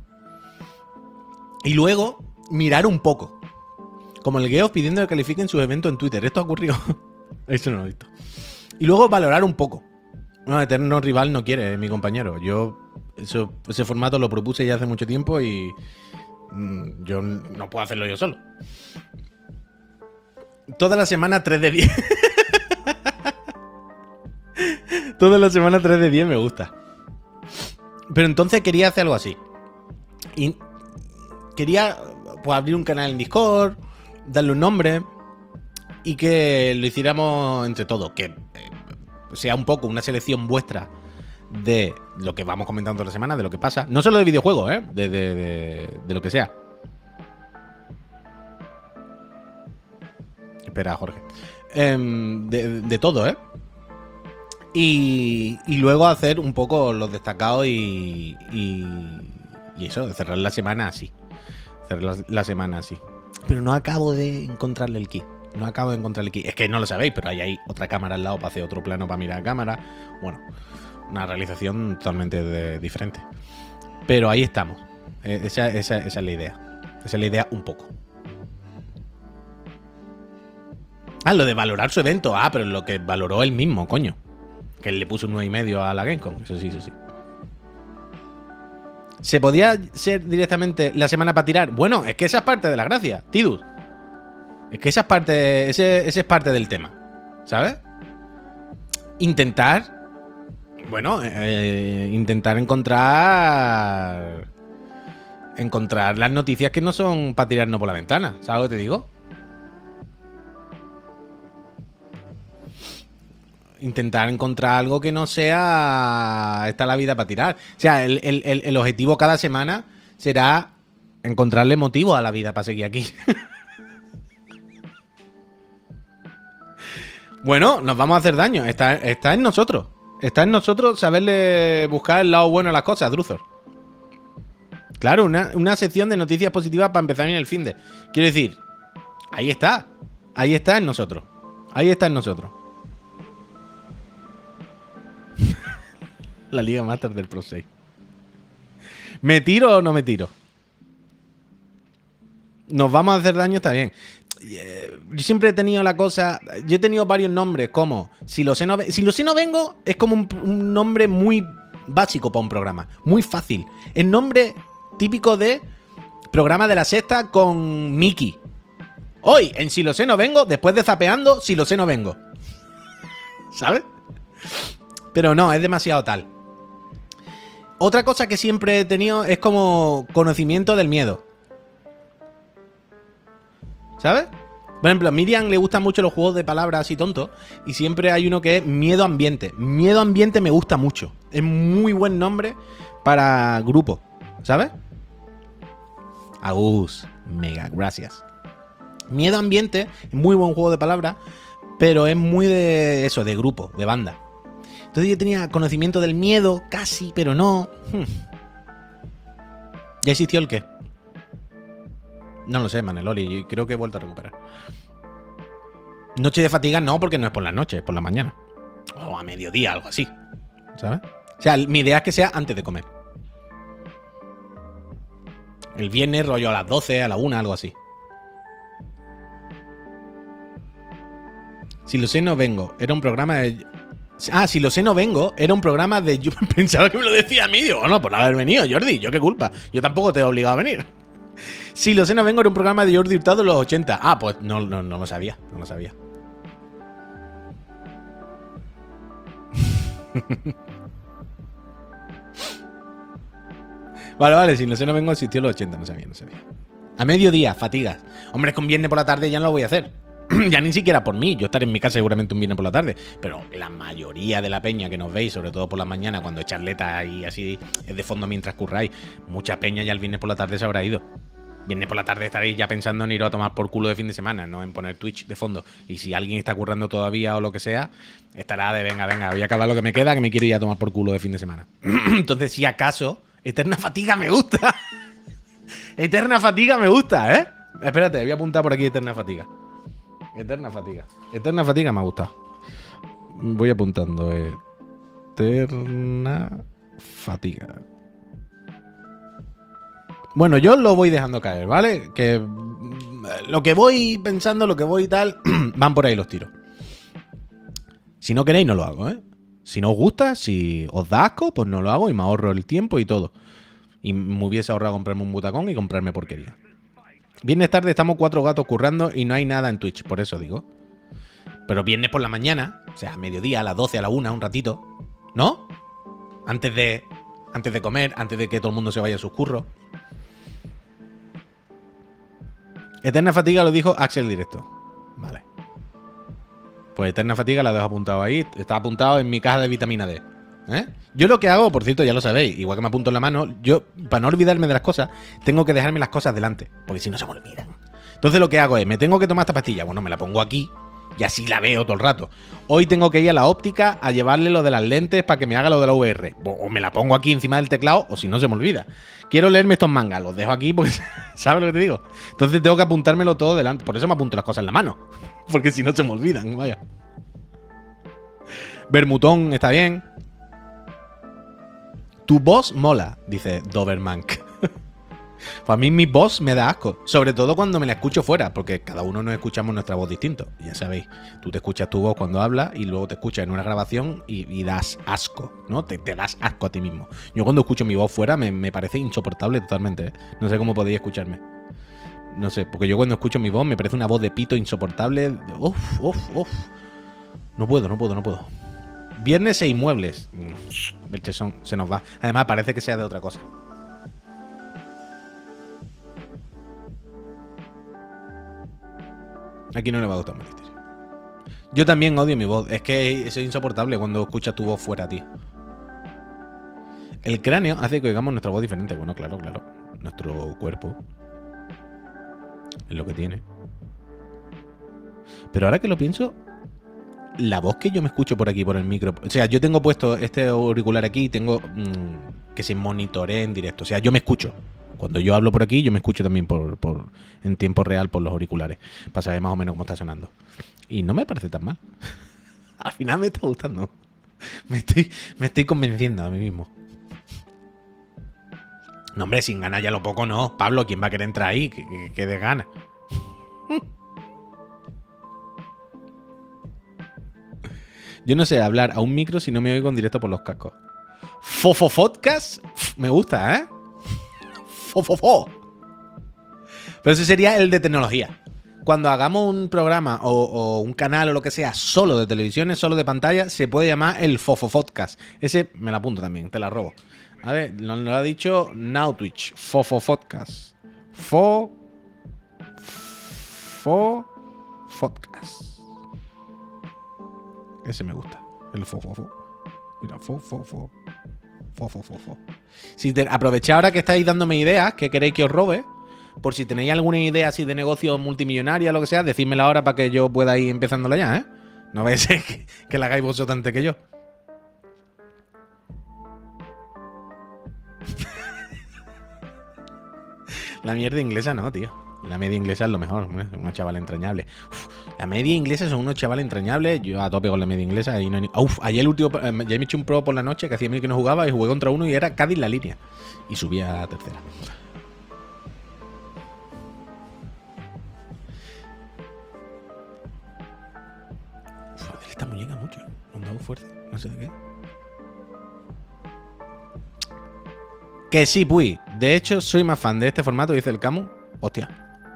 Y luego mirar un poco. Como el Geoff pidiendo que califiquen sus eventos en Twitter. ¿Esto ha ocurrido? Eso no lo he visto. Y luego valorar un poco. No, eterno rival no quiere, mi compañero. Yo eso, ese formato lo propuse ya hace mucho tiempo y mmm, yo no puedo hacerlo yo solo. Toda la semana tres de diez. Toda la semana tres de diez me gusta. Pero entonces quería hacer algo así. Y quería pues, abrir un canal en Discord, darle un nombre y que lo hiciéramos entre todos. Que eh, sea un poco una selección vuestra de lo que vamos comentando toda la semana, de lo que pasa. No solo de videojuegos, ¿eh? De, de, de, de lo que sea. Espera, Jorge. Eh, de, de todo, ¿eh? Y, y luego hacer un poco los destacados y, y, y eso, de cerrar la semana así. Cerrar la, la semana así. Pero no acabo de encontrarle el key. No acabo de encontrarle el key. Es que no lo sabéis, pero hay ahí otra cámara al lado para hacer otro plano para mirar a cámara. Bueno, una realización totalmente de, diferente. Pero ahí estamos. Eh, esa, esa, esa es la idea. Esa es la idea un poco. Ah, lo de valorar su evento. Ah, pero lo que valoró él mismo, coño. Que él le puso un nueve y medio a la Gamescom. Eso sí, eso sí. ¿Se podía ser directamente la semana para tirar? Bueno, es que esa es parte de la gracia, Tidus. Es que esa es parte, ese, ese es parte del tema. ¿Sabes? Intentar... Bueno, eh, intentar encontrar... Encontrar las noticias que no son para tirarnos por la ventana. ¿Sabes lo que te digo? Intentar encontrar algo que no sea está la vida para tirar. O sea, el, el, el, el objetivo cada semana será encontrarle motivo a la vida para seguir aquí. Bueno, nos vamos a hacer daño. Está, está en nosotros. Está en nosotros saberle buscar el lado bueno a las cosas, Druzor. Claro, una, una sección de noticias positivas para empezar en el finde. Quiero decir, ahí está. Ahí está en nosotros. Ahí está en nosotros. La Liga Master del Pro seis. ¿Me tiro o no me tiro? Nos vamos a hacer daño, está bien. Yo siempre he tenido la cosa... Yo he tenido varios nombres, como... Si lo sé no, si lo sé no vengo, es como un, un nombre muy básico para un programa. Muy fácil. El nombre típico de programa de la sexta con Mickey. Hoy, en Si lo sé no vengo, después de zapeando, Si lo sé no vengo. ¿Sabes? Pero no, es demasiado tal. Otra cosa que siempre he tenido es como conocimiento del miedo. ¿Sabes? Por ejemplo, a Miriam le gustan mucho los juegos de palabras así tontos. Y siempre hay uno que es miedo ambiente. Miedo ambiente me gusta mucho. Es muy buen nombre para grupo. ¿Sabes? Agus, mega, gracias. Miedo ambiente es muy buen juego de palabras. Pero es muy de eso, de grupo, de banda. Entonces yo tenía conocimiento del miedo, casi, pero no. Hmm. ¿Ya existió el qué? No lo sé, Maneloli. Creo que he vuelto a recuperar. Noche de fatiga no, porque no es por la noche, es por la mañana. O a mediodía, algo así. ¿Sabes? O sea, mi idea es que sea antes de comer. El viernes, rollo a las doce, a la una, algo así. Si lo sé, no vengo. Era un programa de... Ah, si lo sé, no vengo. Era un programa de... Yo pensaba que me lo decía a mí. Digo, no, por no haber venido, Jordi. Yo qué culpa. Yo tampoco te he obligado a venir. Si lo sé, no vengo. Era un programa de Jordi Hurtado de los ochenta. Ah, pues no, no, no lo sabía. No lo sabía. Vale, vale. Si lo sé, no vengo. Existió en los ochenta. No sabía, no sabía. A mediodía, fatigas. Hombre, es que un viernes por la tarde ya no lo voy a hacer. Ya ni siquiera por mí, yo estaré en mi casa seguramente un viernes por la tarde, pero la mayoría de la peña que nos veis, sobre todo por la mañana, cuando echáis charleta y así es de fondo mientras curráis, mucha peña ya el viernes por la tarde se habrá ido. Viernes por la tarde estaréis ya pensando en ir a tomar por culo de fin de semana, no en poner Twitch de fondo. Y si alguien está currando todavía o lo que sea, estará de venga, venga, voy a acabar lo que me queda, que me quiero ir a tomar por culo de fin de semana. Entonces, si acaso, eterna fatiga me gusta. Eterna fatiga me gusta, ¿eh? Espérate, voy a apuntar por aquí eterna fatiga. Eterna fatiga. Eterna fatiga me ha gustado. Voy apuntando. Eterna fatiga. Bueno, yo lo voy dejando caer, ¿vale? Que mm, lo que voy pensando, lo que voy y tal, van por ahí los tiros. Si no queréis, no lo hago, ¿eh? Si no os gusta, si os da asco, pues no lo hago y me ahorro el tiempo y todo. Y me hubiese ahorrado comprarme un butacón y comprarme porquería. Viernes tarde estamos cuatro gatos currando y no hay nada en Twitch, por eso digo. Pero viernes por la mañana, o sea, a mediodía, a las doce, a la una, un ratito, ¿no? Antes de, antes de comer, antes de que todo el mundo se vaya a sus curros. Eterna fatiga lo dijo Axel directo. Vale. Pues eterna fatiga la dejo apuntado ahí. Está apuntado en mi caja de vitamina D. ¿Eh? Yo lo que hago, por cierto, ya lo sabéis, igual que me apunto en la mano, yo, para no olvidarme de las cosas, tengo que dejarme las cosas delante, porque si no se me olvidan. Entonces lo que hago es, me tengo que tomar esta pastilla, bueno, me la pongo aquí y así la veo todo el rato. Hoy tengo que ir a la óptica a llevarle lo de las lentes para que me haga lo de la V R. O me la pongo aquí encima del teclado, o si no se me olvida. Quiero leerme estos mangas, los dejo aquí porque, ¿sabes lo que te digo? Entonces tengo que apuntármelo todo delante, por eso me apunto las cosas en la mano, porque si no se me olvidan, vaya. Bermutón está bien. Tu voz mola, dice Doberman. Para mí mi voz me da asco, sobre todo cuando me la escucho fuera, porque cada uno nos escuchamos nuestra voz distinto. Ya sabéis, tú te escuchas tu voz cuando hablas y luego te escuchas en una grabación y, y das asco, ¿no? Te, te das asco a ti mismo. Yo cuando escucho mi voz fuera me, me parece insoportable totalmente, ¿eh? No sé cómo podéis escucharme. No sé, porque yo cuando escucho mi voz me parece una voz de pito insoportable. Uf, uf, uf. No puedo, no puedo, no puedo. Viernes e inmuebles. El chesón se nos va. Además, parece que sea de otra cosa. Aquí no le va a gustar Misterio. Yo también odio mi voz. Es que es insoportable cuando escuchas tu voz fuera, tío. El cráneo hace que oigamos nuestra voz diferente. Bueno, claro, claro. Nuestro cuerpo es lo que tiene. Pero ahora que lo pienso, la voz que yo me escucho por aquí, por el micro... O sea, yo tengo puesto este auricular aquí y tengo mmm, que se monitoree en directo. O sea, yo me escucho. Cuando yo hablo por aquí, yo me escucho también por, por en tiempo real por los auriculares. Para saber más o menos cómo está sonando. Y no me parece tan mal. Al final me está gustando. Me estoy, me estoy convenciendo a mí mismo. No, hombre, sin ganas ya lo poco no. Pablo, ¿quién va a querer entrar ahí? Que, que, que de ganas. Yo no sé hablar a un micro si no me oigo en directo por los cascos. Fofofodcast, me gusta, ¿eh? Fofofo. Pero ese sería el de tecnología. Cuando hagamos un programa o, o un canal o lo que sea solo de televisiones, solo de pantalla, se puede llamar el Fofofodcast. Ese me lo apunto también, te la robo. A ver, lo, lo ha dicho Nowtwitch. Fofofodcast. Fo... Fo... Podcast. Ese me gusta. El fofofo. Mira, fofofo. Fofofo. Si te, aprovechad ahora que estáis dándome ideas, que queréis que os robe, por si tenéis alguna idea así de negocio multimillonaria o lo que sea, decídmela ahora para que yo pueda ir empezándola ya, ¿eh? No vais a ser que, que la hagáis vosotros antes que yo. La mierda inglesa no, tío. La media inglesa es lo mejor, una chavala entrañable. Uf, la media inglesa son unos chavales entrañables. Yo a tope con la media inglesa. Y no hay... Uf, ayer el último. Ya me he hecho un pro por la noche que hacía mil que no jugaba y jugué contra uno y era Cádiz la línea. Y subía a tercera. Uf, esta muñeca mucho. Me han dado fuerte. No sé de qué. Que sí, Puy. De hecho, soy más fan de este formato, dice el Camu. Hostia.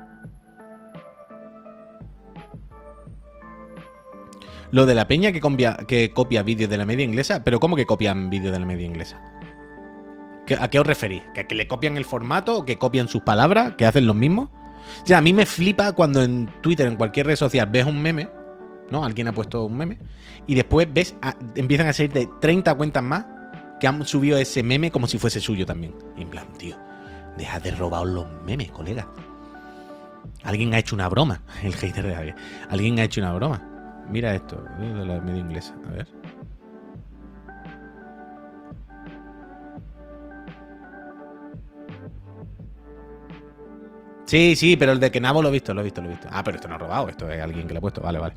Lo de la peña que copia, que copia vídeos de la media inglesa, pero ¿cómo que copian vídeos de la media inglesa? ¿A qué os referís? ¿Que, ¿Que le copian el formato? ¿Que copian sus palabras? ¿Que hacen lo mismo? O sea, a mí me flipa cuando en Twitter, en cualquier red social, ves un meme, ¿no? Alguien ha puesto un meme, y después ves, a, empiezan a salir de treinta cuentas más que han subido ese meme como si fuese suyo también. Y en plan, tío, deja de robar los memes, colega. Alguien ha hecho una broma. El hater de alguien. Alguien ha hecho una broma. Mira esto, de la media inglesa. A ver. Sí, sí, pero el de Kenavo lo he visto, lo he visto, lo he visto. Ah, pero esto no es robado, esto es alguien que lo ha puesto. Vale, vale.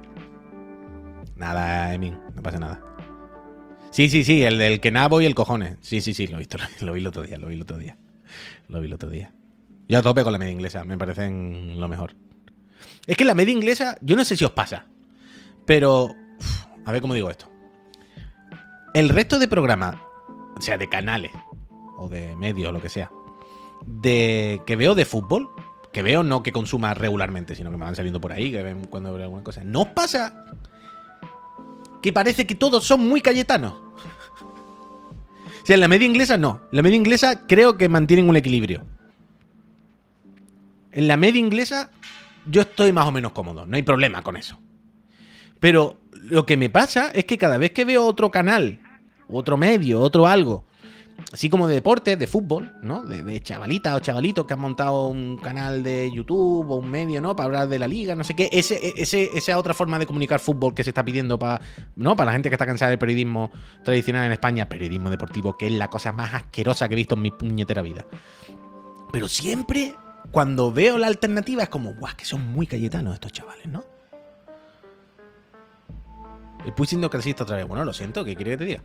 Nada, Emin, no pasa nada. Sí, sí, sí, el del Kenavo y el cojones. Sí, sí, sí, lo he visto, lo, lo vi el otro día, lo vi el otro día. Lo vi el otro día. Yo a tope con la media inglesa, me parecen lo mejor. Es que la media inglesa, yo no sé si os pasa, pero... Uf, a ver cómo digo esto. El resto de programas, o sea, de canales, o de medios, o lo que sea, de que veo de fútbol, que veo no que consuma regularmente, sino que me van saliendo por ahí, que ven cuando veo alguna cosa. ¿No os pasa que parece que todos son muy cayetanos? O sea, en la media inglesa no. En la media inglesa creo que mantienen un equilibrio. En la media inglesa yo estoy más o menos cómodo, no hay problema con eso. Pero lo que me pasa es que cada vez que veo otro canal, otro medio, otro algo, así como de deportes, de fútbol, ¿no? De, de chavalitas o chavalitos que han montado un canal de YouTube o un medio, ¿no? Para hablar de la liga, no sé qué. Ese, ese, esa otra forma de comunicar fútbol que se está pidiendo para, ¿no? Para la gente que está cansada del periodismo tradicional en España, periodismo deportivo, que es la cosa más asquerosa que he visto en mi puñetera vida. Pero siempre, cuando veo la alternativa, es como, guau, que son muy cayetanos estos chavales, ¿no? El pushing no creciste otra vez. Bueno, lo siento, ¿qué quiere que te diga?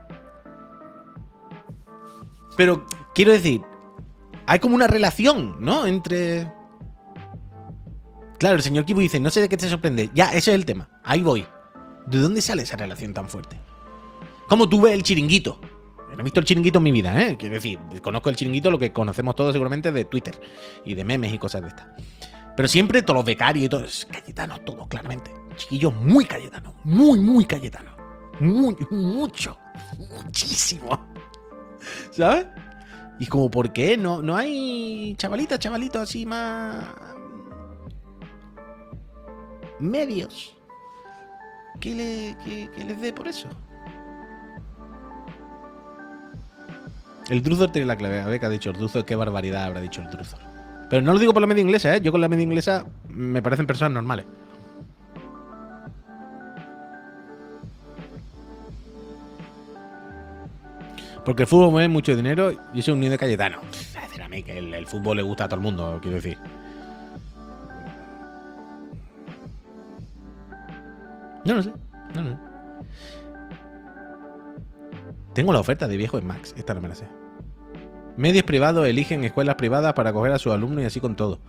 Pero quiero decir, hay como una relación, ¿no? Entre... Claro, el señor Kibu dice, no sé de qué te sorprende. Ya, ese es el tema. Ahí voy. ¿De dónde sale esa relación tan fuerte? ¿Cómo tú ves el chiringuito? No he visto el chiringuito en mi vida, ¿eh? Quiero decir, conozco el chiringuito, lo que conocemos todos seguramente de Twitter y de memes y cosas de estas. Pero siempre todos los becarios y todos, cayetanos todos, claramente. Chiquillos muy cayetanos, muy, muy cayetanos. Muy, mucho, muchísimo. ¿Sabes? Y como, ¿por qué? No, no hay chavalitas, chavalitos así más... medios que, le, que, que les dé por eso. El Druzor tiene la clave. A ver qué ha dicho el Druzor. Qué barbaridad habrá dicho el Druzor. Pero no lo digo por la media inglesa, ¿eh? Yo con la media inglesa me parecen personas normales. Porque el fútbol mueve mucho dinero y soy un niño de Cayetano. Decir a mí que el, el fútbol le gusta a todo el mundo, quiero decir. No lo sé. No lo sé. Tengo la oferta de viejo en Max. Esta no me la sé. Medios privados eligen escuelas privadas para acoger a sus alumnos y así con todo.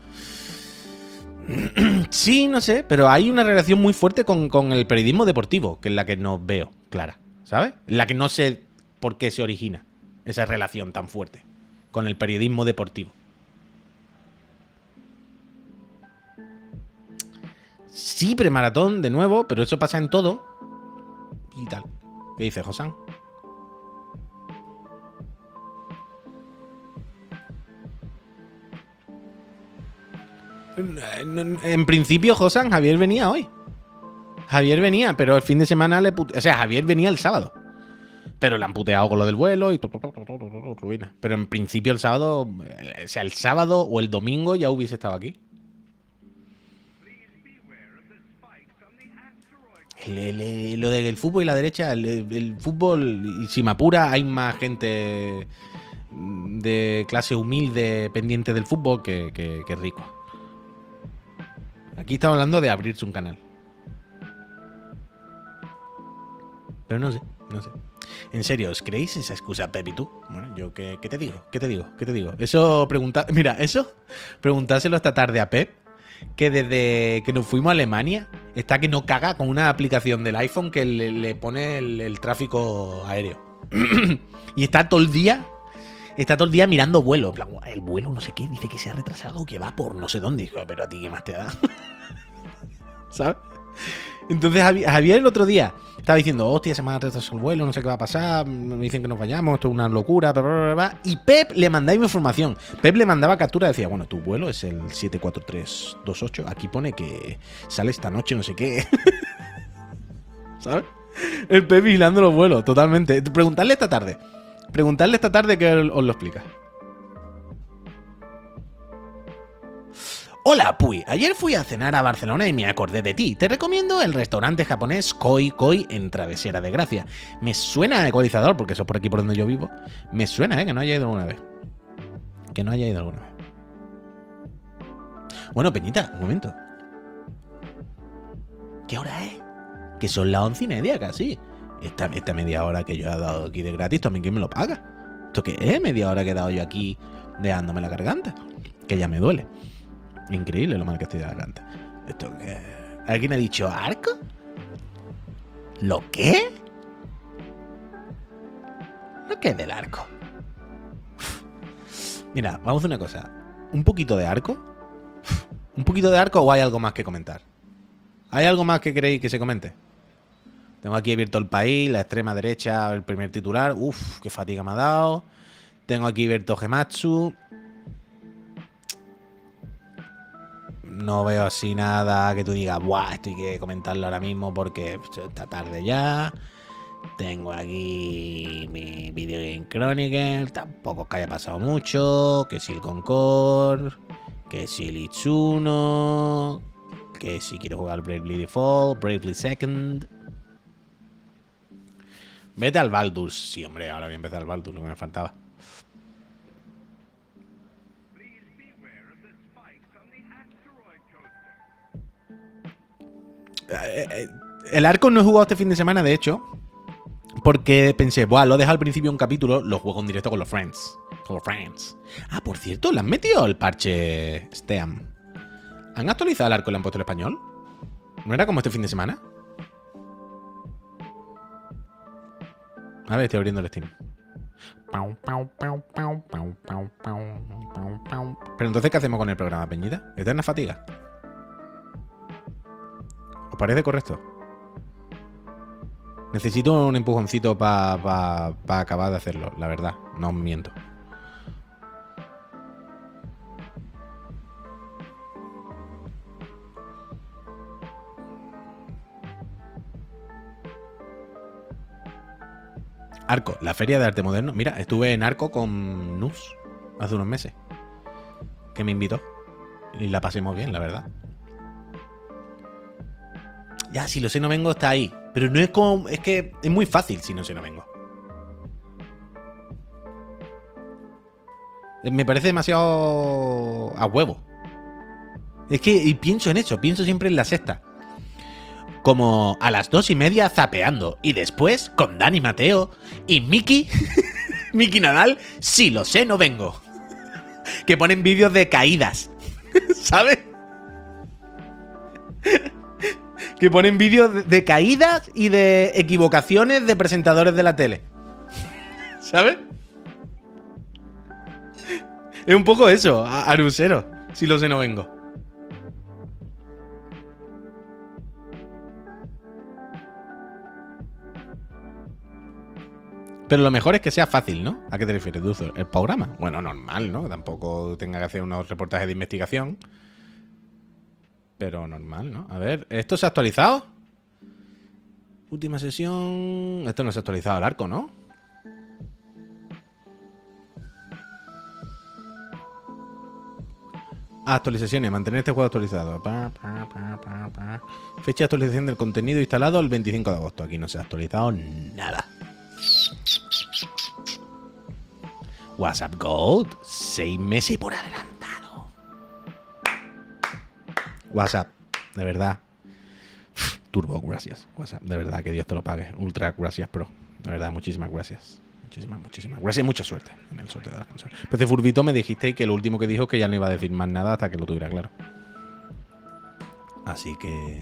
Sí, no sé, pero hay una relación muy fuerte con, con el periodismo deportivo, que es la que no veo clara, ¿sabes? La que no sé por qué se origina esa relación tan fuerte con el periodismo deportivo. Sí, premaratón, de nuevo, pero eso pasa en todo. Y tal. ¿Qué dice Josán? En principio, Josan, Javier venía hoy. Javier venía, pero el fin de semana le pute... O sea, Javier venía el sábado. Pero le han puteado con lo del vuelo y... ruina. Pero en principio el sábado... O sea, el sábado o el domingo ya hubiese estado aquí. El, el, el, lo del fútbol y la derecha... El, el fútbol... Y si me apura, hay más gente de clase humilde pendiente del fútbol que, que, que rico. Aquí estamos hablando de abrirse un canal. Pero no sé, no sé. En serio, ¿os creéis esa excusa, Pep y tú? Bueno, yo, ¿qué, qué te digo? ¿Qué te digo? ¿Qué te digo? Eso, pregunta... Mira, eso, preguntárselo esta tarde a Pep, que desde que nos fuimos a Alemania, está que no caga con una aplicación del iPhone que le, le pone el, el tráfico aéreo. Y está todo el día... Está todo el día mirando vuelo. En plan, el vuelo no sé qué, dice que se ha retrasado, que va por no sé dónde. Dijo, pero a ti qué más te da. ¿Sabes? Entonces Javier el otro día estaba diciendo, hostia, se me ha retrasado el vuelo, no sé qué va a pasar, me dicen que nos vayamos, esto es una locura, bla, bla, bla, bla. Y Pep le mandaba información. Pep le mandaba captura, decía, bueno, tu vuelo es el siete cuatro tres dos ocho, aquí pone que sale esta noche, no sé qué. ¿Sabes? El Pep vigilando los vuelos, totalmente. Preguntarle esta tarde. Preguntarle esta tarde que os lo explica. Hola, Puy. Ayer fui a cenar a Barcelona y me acordé de ti. Te recomiendo el restaurante japonés Koi Koi en Travesera de Gracia. Me suena a ecualizador, porque eso es por aquí por donde yo vivo. Me suena, ¿eh? Que no haya ido alguna vez. Que no haya ido alguna vez. Bueno, Peñita, un momento. ¿Qué hora es? Que son las once y media casi. Esta, esta media hora que yo he dado aquí de gratis, ¿también quién me lo paga? ¿Esto qué es? Media hora que he dado yo aquí dejándome la garganta. Que ya me duele. Increíble lo mal que estoy de la garganta. ¿Esto qué? ¿Alguien ha dicho arco? ¿Lo qué? ¿Lo qué es del arco? Mira, vamos a hacer una cosa. ¿Un poquito de arco? ¿Un poquito de arco o hay algo más que comentar? ¿Hay algo más que queréis que se comente? Tengo aquí abierto El País, la extrema derecha, el primer titular. Uf, qué fatiga me ha dado. Tengo aquí abierto Gematsu. No veo así nada que tú digas, buah, esto hay que comentarlo ahora mismo porque está tarde ya. Tengo aquí mi Video Game Chronicle. Tampoco es que haya pasado mucho. Que si el Concord. Que si el Itsuno. Que si quiero jugar Bravely Default. Bravely Second. Vete al Baldur's. Sí, hombre, ahora voy a empezar al Baldur's, lo que me faltaba. El arco no he jugado este fin de semana, de hecho, porque pensé, buah, lo he dejado al principio un capítulo, lo juego en directo con los friends. Con los friends. Ah, por cierto, ¿le han metido el parche Steam? ¿Han actualizado el arco y le han puesto el español? ¿No era como este fin de semana? A ver, estoy abriendo el Steam. Pero entonces, ¿qué hacemos con el programa, Peñita? ¿Eterna fatiga? ¿Os parece correcto? Necesito un empujoncito para pa, pa acabar de hacerlo, la verdad. No os miento. Arco, la feria de arte moderno. Mira, estuve en Arco con Nus hace unos meses. Que me invitó. Y la pasemos bien, la verdad. Ya, si lo sé no vengo está ahí. Pero no es como... Es que es muy fácil si no sé no vengo. Me parece demasiado a huevo. Es que y pienso en eso, pienso siempre en la sexta. Como a las dos y media zapeando. Y después con Dani Mateo y Miki. Miki Nadal, si lo sé no vengo. Que ponen vídeos de caídas. ¿Sabes? Que ponen vídeos de, de caídas y de equivocaciones de presentadores de la tele. ¿Sabes? Es un poco eso, Arusero. Si lo sé no vengo. Pero lo mejor es que sea fácil, ¿no? ¿A qué te refieres, Duzo? ¿El programa? Bueno, normal, ¿no? Tampoco tenga que hacer unos reportajes de investigación. Pero normal, ¿no? A ver, ¿esto se ha actualizado? Última sesión... Esto no se ha actualizado el arco, ¿no? Actualizaciones, mantener este juego actualizado. Pa, pa, pa, pa, pa. Fecha de actualización del contenido instalado el veinticinco de agosto. Aquí no se ha actualizado nada. WhatsApp Gold, seis meses por adelantado. WhatsApp, de verdad. Turbo, gracias. WhatsApp, de verdad, que Dios te lo pague. Ultra, gracias, Pro. De verdad, muchísimas gracias. Muchísimas, muchísimas gracias y mucha suerte en el sorteo de las consolas. Pues de Furbito me dijiste que lo último que dijo que ya no iba a decir más nada hasta que lo tuviera claro. Así que...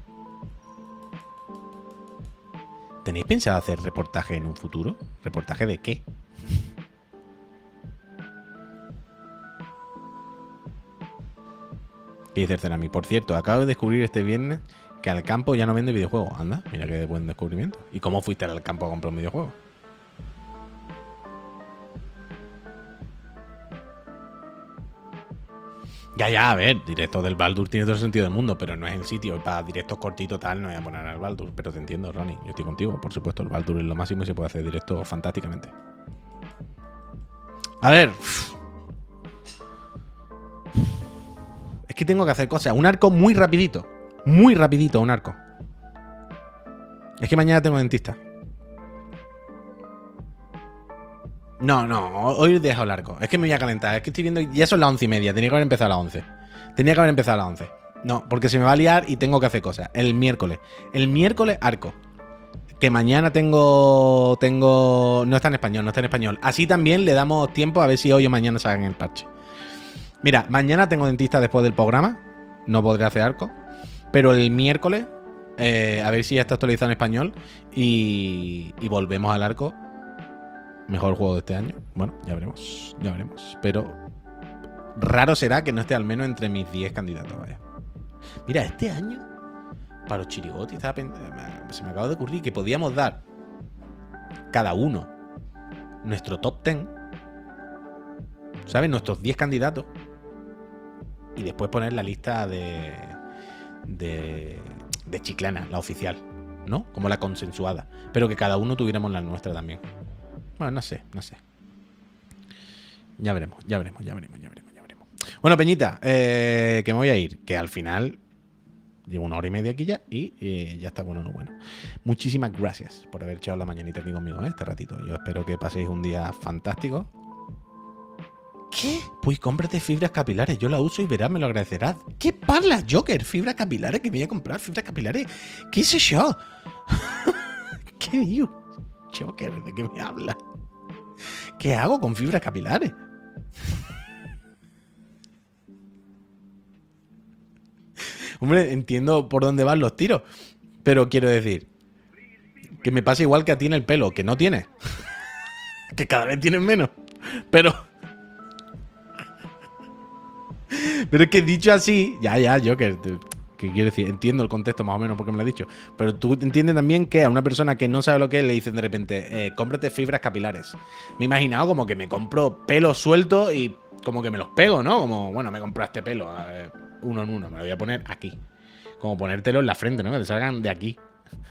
¿Tenéis pensado hacer reportaje en un futuro? ¿Reportaje de qué? ¿Qué dice Cerami? Por cierto, acabo de descubrir este viernes que al campo ya no vende videojuegos. Anda, mira qué buen descubrimiento. ¿Y cómo fuiste al campo a comprar un videojuego? Ya, ya, a ver, directos del Baldur tiene todo el sentido del mundo, pero no es el sitio. Para directos cortitos tal, no voy a poner al Baldur. Pero te entiendo, Ronnie, yo estoy contigo. Por supuesto, el Baldur es lo máximo y se puede hacer directo fantásticamente. A ver. Es que tengo que hacer cosas. Un arco muy rapidito. Muy rapidito, un arco. Es que mañana tengo dentista. No, no, hoy he dejado el arco. Es que me voy a calentar. Es que estoy viendo. Ya son las once y media. Tenía que haber empezado a las once. Tenía que haber empezado a las once. No, porque se me va a liar y tengo que hacer cosas. El miércoles. El miércoles, Arco. Que mañana tengo. Tengo. No está en español, no está en español. Así también le damos tiempo a ver si hoy o mañana sacan el parche. Mira, mañana tengo dentista después del programa. No podré hacer Arco. Pero el miércoles, eh, a ver si ya está actualizado en español. Y, y volvemos al Arco. Mejor juego de este año. Bueno, ya veremos. Ya veremos. Pero raro será que no esté al menos entre mis diez candidatos. Vaya. Mira, este año, para los chirigotis, estaba pen... se me acaba de ocurrir que podíamos dar cada uno nuestro top diez, ¿sabes? Nuestros diez candidatos. Y después poner la lista de, de, de Chiclana, la oficial, ¿no? Como la consensuada. Pero que cada uno tuviéramos la nuestra también. Bueno, no sé, no sé. Ya veremos, ya veremos, ya veremos, ya veremos, ya veremos. Bueno, Peñita, eh, que me voy a ir. Que al final llevo una hora y media aquí ya y eh, ya está bueno, no bueno. Muchísimas gracias por haber echado la mañanita aquí conmigo, ¿eh? Este ratito. Yo espero que paséis un día fantástico. ¿Qué? Pues cómprate fibras capilares. Yo la uso y verás, me lo agradecerás. ¿Qué parlas, Joker? ¿Fibras capilares? ¿Que me voy a comprar fibras capilares? ¿Qué es eso? ¿Qué digo? Joker, ¿de qué me hablas? ¿Qué hago con fibras capilares? Hombre, entiendo por dónde van los tiros, pero quiero decir que me pasa igual que a ti en el pelo, que no tienes. Que cada vez tienes menos. Pero... Pero es que dicho así... Ya, ya, Joker... ¿Qué quiero decir? Entiendo el contexto más o menos porque me lo has dicho. Pero tú entiendes también que a una persona que no sabe lo que es le dicen de repente, eh, cómprate fibras capilares. Me he imaginado como que me compro pelo suelto y como que me los pego, ¿no? Como, bueno, me compro este pelo, eh, uno en uno, me lo voy a poner aquí. Como ponértelo en la frente, ¿no? Que te salgan de aquí.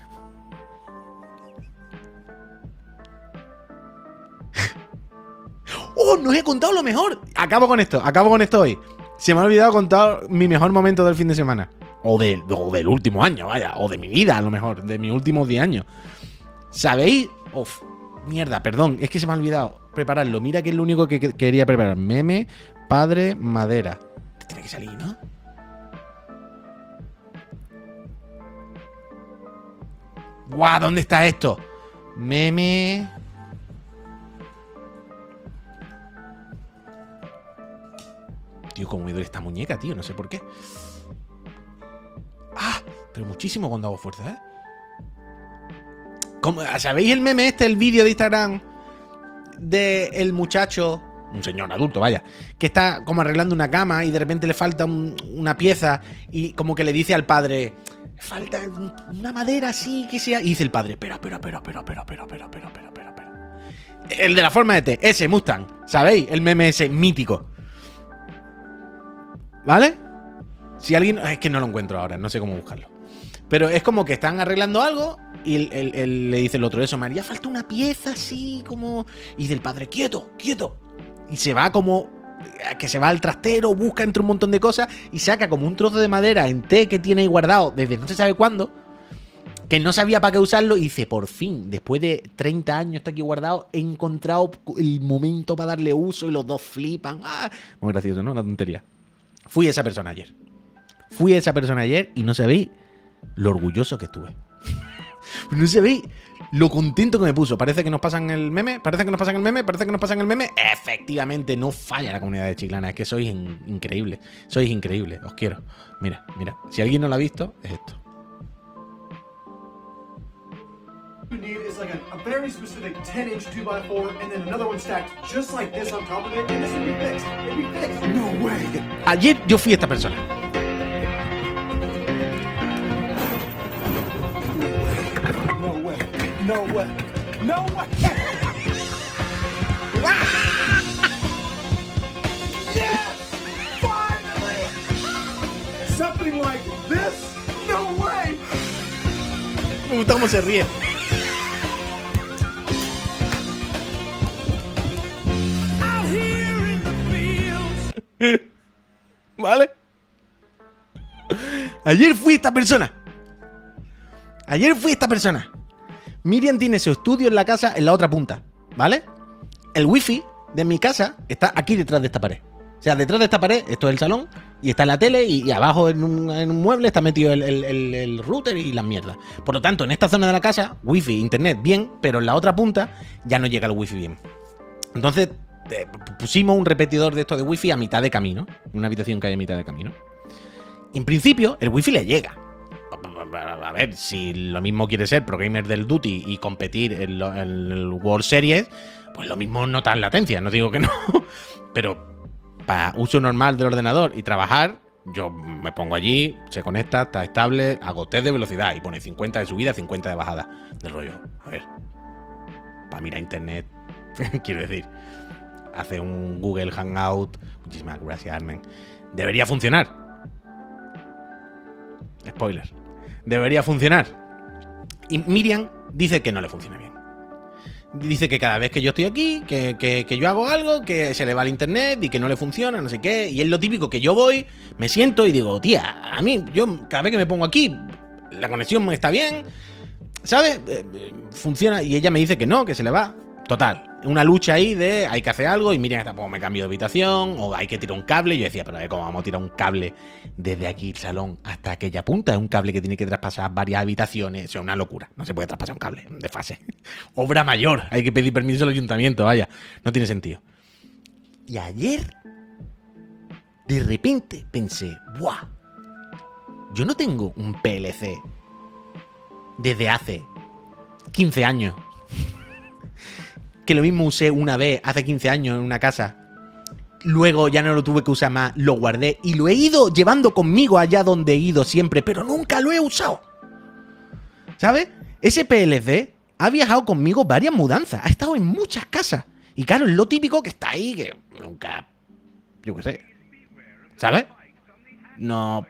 ¡Oh! ¡No os he contado lo mejor! Acabo con esto, acabo con esto hoy. Se me ha olvidado contar mi mejor momento del fin de semana. O, de, o del último año, vaya. O de mi vida, a lo mejor. De mis últimos diez años. ¿Sabéis? Uf, mierda, perdón. Es que se me ha olvidado prepararlo. Mira que es lo único que, que quería preparar. Meme, padre, madera. Tiene que salir, ¿no? ¡Guau! ¿Dónde está esto? Meme... Tío, cómo me duele esta muñeca, tío. No sé por qué. ¡Ah! Pero muchísimo cuando hago fuerza, ¿eh? ¿Cómo? ¿Sabéis el meme este, el vídeo de Instagram de el muchacho, un señor adulto, vaya, que está como arreglando una cama y de repente le falta un, una pieza y como que le dice al padre, falta una madera así que sea... Y dice el padre, espera, espera, espera, espera, espera, espera, espera, espera, espera, espera, espera. El de la forma de T, ese Mustang, ¿sabéis? El meme ese mítico. ¿Vale? Si alguien... Es que no lo encuentro ahora, no sé cómo buscarlo. Pero es como que están arreglando algo y el, el, el, le dice el otro eso, María, falta una pieza así como... Y dice el padre, quieto, quieto. Y se va como... Que se va al trastero, busca entre un montón de cosas y saca como un trozo de madera en T que tiene ahí guardado desde no se sabe cuándo, que no sabía para qué usarlo y dice, por fin, después de treinta años está aquí guardado, he encontrado el momento para darle uso y los dos flipan. ¡Ah! Muy gracioso, ¿no? Una tontería. Fui esa persona ayer. Fui esa persona ayer y no sabéis lo orgulloso que estuve. No sabéis lo contento que me puso. Parece que nos pasan el meme, parece que nos pasan el meme, parece que nos pasan el meme. Efectivamente, no falla la comunidad de Chiclana. Es que sois in increíbles. Sois increíbles. Os quiero. Mira, mira. Si alguien no lo ha visto, es esto. You need is like a, a very specific ten inch two by four and then another one stacked just like this on top of it, and this would be fixed. It'd be fixed. No way. Ayer yo fui esta persona. No way. No way. No way. Yes! Finally! Something like this? No way. Me gusta cómo se ríe. ¿Vale? Ayer fui esta persona. Ayer fui esta persona. Miriam tiene su estudio en la casa en la otra punta, ¿vale? El wifi de mi casa está aquí detrás de esta pared, O sea, detrás de esta pared, esto es el salón, y está la tele, y, y abajo en un, en un mueble está metido el, el, el, el router y las mierdas. Por lo tanto, en esta zona de la casa, wifi, internet, bien, pero en la otra punta ya no llega el wifi bien. Entonces, eh, pusimos un repetidor de esto de wifi a mitad de camino, una habitación que hay a mitad de camino. En principio, el wifi le llega. A ver, si lo mismo quiere ser pro gamer del Duty y competir en, lo, en el World Series, pues lo mismo no tan latencia, no digo que no, pero para uso normal del ordenador y trabajar, yo me pongo allí, se conecta, está estable, hago test de velocidad y pone cincuenta de subida, cincuenta de bajada. Del rollo, a ver, para mirar internet, quiero decir, hace un Google Hangout, muchísimas gracias, Armen, debería funcionar. Spoiler. Debería funcionar. Y Miriam dice que no le funciona bien. Dice que cada vez que yo estoy aquí, que, que, que yo hago algo, que se le va el internet y que no le funciona, no sé qué. Y es lo típico que yo voy, me siento y digo, tía, a mí, yo cada vez que me pongo aquí, la conexión está bien, ¿sabes? Funciona. Y ella me dice que no, que se le va. Total, una lucha ahí de hay que hacer algo y Miriam tampoco me cambio de habitación o hay que tirar un cable. Y yo decía, pero a ver, ¿cómo vamos a tirar un cable desde aquí el salón hasta aquella punta? Es un cable que tiene que traspasar varias habitaciones. Eso es una locura, no se puede traspasar un cable de fase. Obra mayor, hay que pedir permiso al ayuntamiento, vaya, no tiene sentido. Y ayer, de repente pensé, ¡buah! Yo no tengo un P L C desde hace quince años. Que lo mismo usé una vez hace quince años en una casa. Luego ya no lo tuve que usar más, lo guardé y lo he ido llevando conmigo allá donde he ido siempre, pero nunca lo he usado. ¿Sabes? Ese P L C ha viajado conmigo varias mudanzas, ha estado en muchas casas. Y claro, es lo típico que está ahí, que nunca... Yo qué sé. ¿Sabes? No...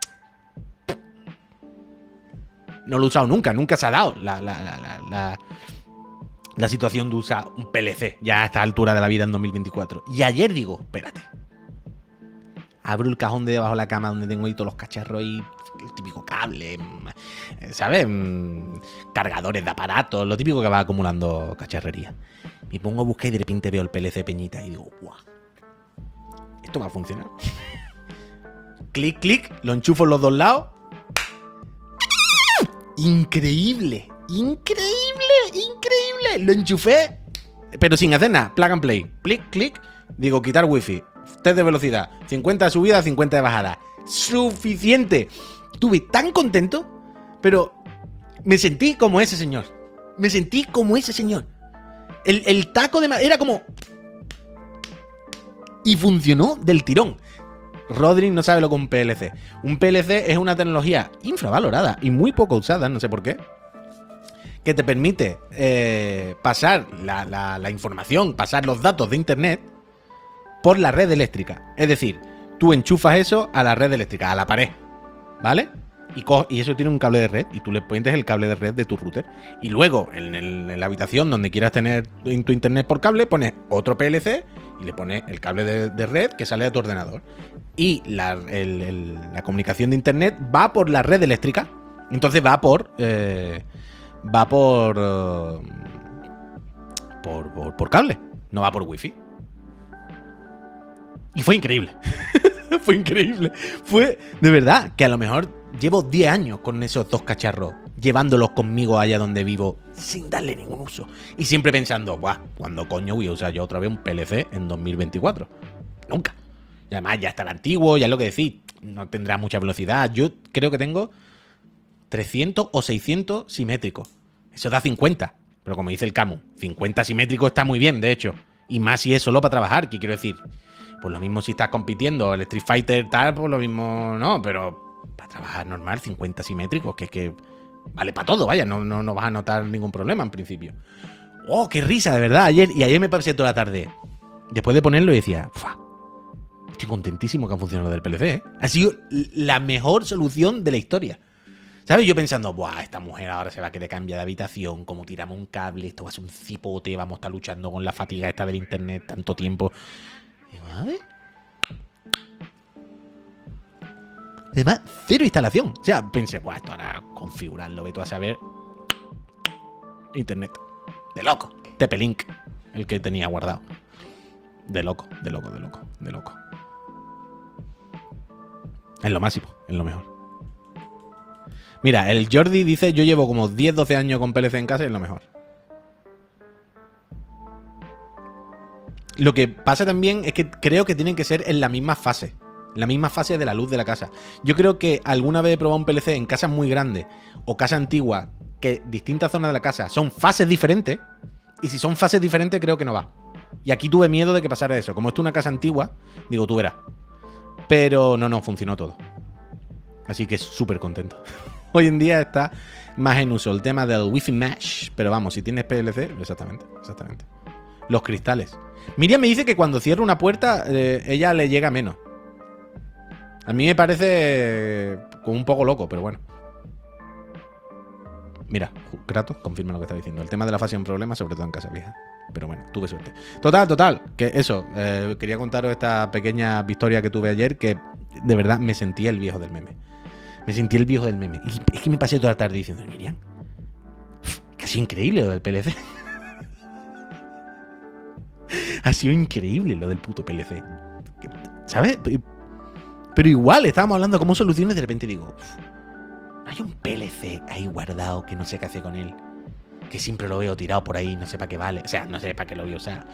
No lo he usado nunca, nunca se ha dado la... la, la, la, la La situación de usar un P L C ya a esta altura de la vida en dos mil veinticuatro. Y ayer digo, espérate. Abro el cajón de debajo de la cama donde tengo ahí todos los cacharros y el típico cable, ¿sabes? Cargadores de aparatos, lo típico que va acumulando cacharrería. Me pongo a buscar y de repente veo el P L C peñita y digo, ¡guau! Esto va a funcionar. Clic, clic, lo enchufo en los dos lados. ¡Increíble! ¡Increíble! ¡Increíble! Lo enchufé, pero sin hacer nada. Plug and play. Clic, clic. Digo, quitar wifi. Test de velocidad. cincuenta de subida, cincuenta de bajada. Suficiente. Estuve tan contento, pero me sentí como ese señor. Me sentí como ese señor. El, el taco de... Era como... Y funcionó del tirón. Rodri no sabe lo que es un P L C. Un P L C es una tecnología infravalorada y muy poco usada, no sé por qué, que te permite eh, pasar la, la, la información, pasar los datos de internet por la red eléctrica. Es decir, tú enchufas eso a la red eléctrica, a la pared, ¿vale? Y, y eso tiene un cable de red y tú le pones el cable de red de tu router. Y luego, en, el, en la habitación donde quieras tener tu, tu internet por cable, pones otro P L C y le pones el cable de, de red que sale de tu ordenador. Y la, el, el, la comunicación de internet va por la red eléctrica. Entonces va por... Eh, va por, uh, por, por por cable, no va por wifi. Y fue increíble. Fue increíble. Fue de verdad que a lo mejor llevo diez años con esos dos cacharros, llevándolos conmigo allá donde vivo sin darle ningún uso. Y siempre pensando, buah, ¿cuándo coño voy a usar yo otra vez un P L C en dos mil veinticuatro? Nunca. Y además ya estará antiguo, ya es lo que decís, no tendrá mucha velocidad. Yo creo que tengo trescientos o seiscientos simétricos. Eso da cincuenta. Pero como dice el Camu, cincuenta simétricos está muy bien, de hecho. Y más si es solo para trabajar, ¿qué quiero decir? Pues lo mismo si estás compitiendo, el Street Fighter tal, pues lo mismo no, pero para trabajar normal, cincuenta simétricos, que es que vale para todo, vaya, no, no, no vas a notar ningún problema en principio. ¡Oh, qué risa, de verdad! Ayer, y ayer me pasé toda la tarde, después de ponerlo, y decía, ¡fua! Estoy contentísimo que ha funcionado lo del P L C, ¿eh? Ha sido la mejor solución de la historia. ¿Sabes? Yo pensando, buah, esta mujer ahora se va a querer cambiar de habitación, como tiramos un cable, esto va a ser un cipote, vamos a estar luchando con la fatiga esta del internet tanto tiempo. Digo, a ver. Además, cero instalación. O sea, pensé, buah, esto ahora configurarlo, ve tú a saber. Internet. De loco. T P Link, el que tenía guardado. De loco, de loco, de loco, de loco. Es lo máximo, es lo mejor. Mira, el Jordi dice, yo llevo como diez doce años con P L C en casa y es lo mejor. Lo que pasa también es que creo que tienen que ser en la misma fase. La misma fase de la luz de la casa. Yo creo que alguna vez he probado un P L C en casas muy grandes o casa antigua, que distintas zonas de la casa son fases diferentes. Y si son fases diferentes, creo que no va. Y aquí tuve miedo de que pasara eso. Como esto es una casa antigua, digo, tú verás. Pero no, no, funcionó todo. Así que súper contento. Hoy en día está más en uso el tema del Wi-Fi Mesh. Pero vamos, si tienes P L C, exactamente, exactamente. Los cristales. Miriam me dice que cuando cierra una puerta, eh, ella le llega menos. A mí me parece como un poco loco, pero bueno. Mira, Kratos confirma lo que está diciendo. El tema de la fase es un problema, sobre todo en casa vieja. Pero bueno, tuve suerte. Total, total. Que eso, eh, quería contaros esta pequeña victoria que tuve ayer, que de verdad me sentía el viejo del meme. Me sentí el viejo del meme. Y es que me pasé toda la tarde diciendo, Miriam, que ha sido increíble lo del P L C. Ha sido increíble lo del puto P L C. ¿Sabes? Pero igual, estábamos hablando de cómo soluciones y de repente digo, no hay un P L C ahí guardado que no sé qué hacer con él. Que siempre lo veo tirado por ahí, no sé para qué vale. O sea, no sé para qué lo voy a usar.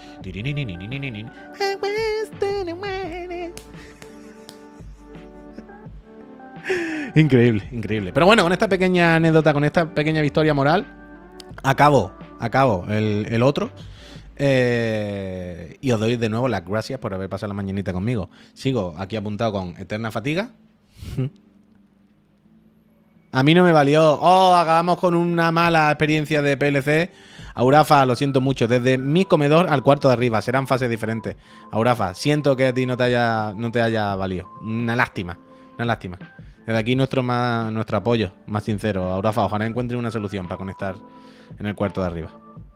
Increíble, increíble. Pero bueno, con esta pequeña anécdota, con esta pequeña victoria moral, acabo, acabo el, el otro. Eh, y os doy de nuevo las gracias por haber pasado la mañanita conmigo. Sigo aquí apuntado con Eterna Fatiga. A mí no me valió. Oh, acabamos con una mala experiencia de P L C. Aurafa, lo siento mucho. Desde mi comedor al cuarto de arriba. Serán fases diferentes. Aurafa, siento que a ti no te haya, no te haya valido. Una lástima. Una lástima. Desde aquí nuestro, más, nuestro apoyo más sincero. Aurafa, ojalá encuentre una solución para conectar en el cuarto de arriba.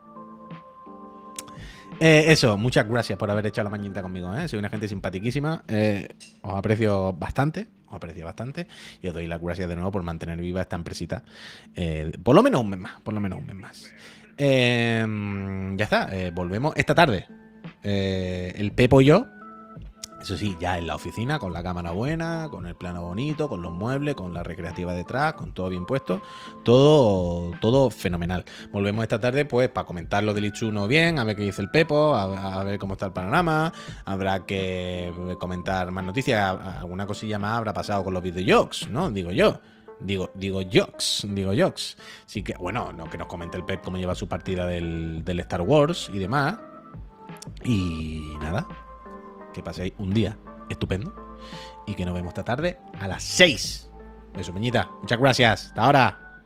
Eh, eso, muchas gracias por haber hecho la mañanita conmigo, ¿eh? Soy una gente simpaticísima, eh, os aprecio bastante, os aprecio bastante y os doy las gracias de nuevo por mantener viva esta empresita, eh, por lo menos un mes más, por lo menos un mes más. Eh, ya está, eh, volvemos esta tarde. Eh, el Pepo y yo, eso sí, ya en la oficina, con la cámara buena, con el plano bonito, con los muebles, con la recreativa detrás, con todo bien puesto, todo, todo fenomenal. Volvemos esta tarde, pues, para comentar lo del Itsuno bien, a ver qué dice el Pepo, a, a ver cómo está el panorama, habrá que comentar más noticias, alguna cosilla más habrá pasado con los videojuegos, ¿no? Digo yo. Digo, digo Jox, digo Jox. Así que, bueno, no, que nos comente el Pep cómo lleva su partida del, del Star Wars y demás. Y nada. Que paséis un día estupendo y que nos vemos esta tarde a las seis. Beso, Peñita. Muchas gracias. Hasta ahora.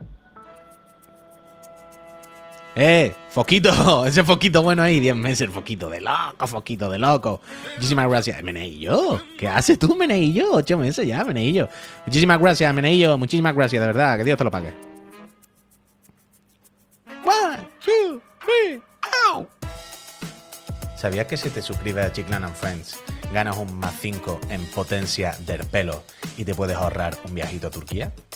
¡Eh! ¡Foquito! Ese foquito bueno ahí. diez meses, el foquito de loco, foquito de loco. Muchísimas gracias. Meneillo. ¿Qué haces tú, Meneillo? Ocho meses ya, Meneillo. Muchísimas gracias, Meneillo. Muchísimas gracias, de verdad. Que Dios te lo pague. One, two, three, ow. ¿Sabías que si te suscribes a Chiclan and Friends ganas un más cinco en potencia del pelo y te puedes ahorrar un viajito a Turquía?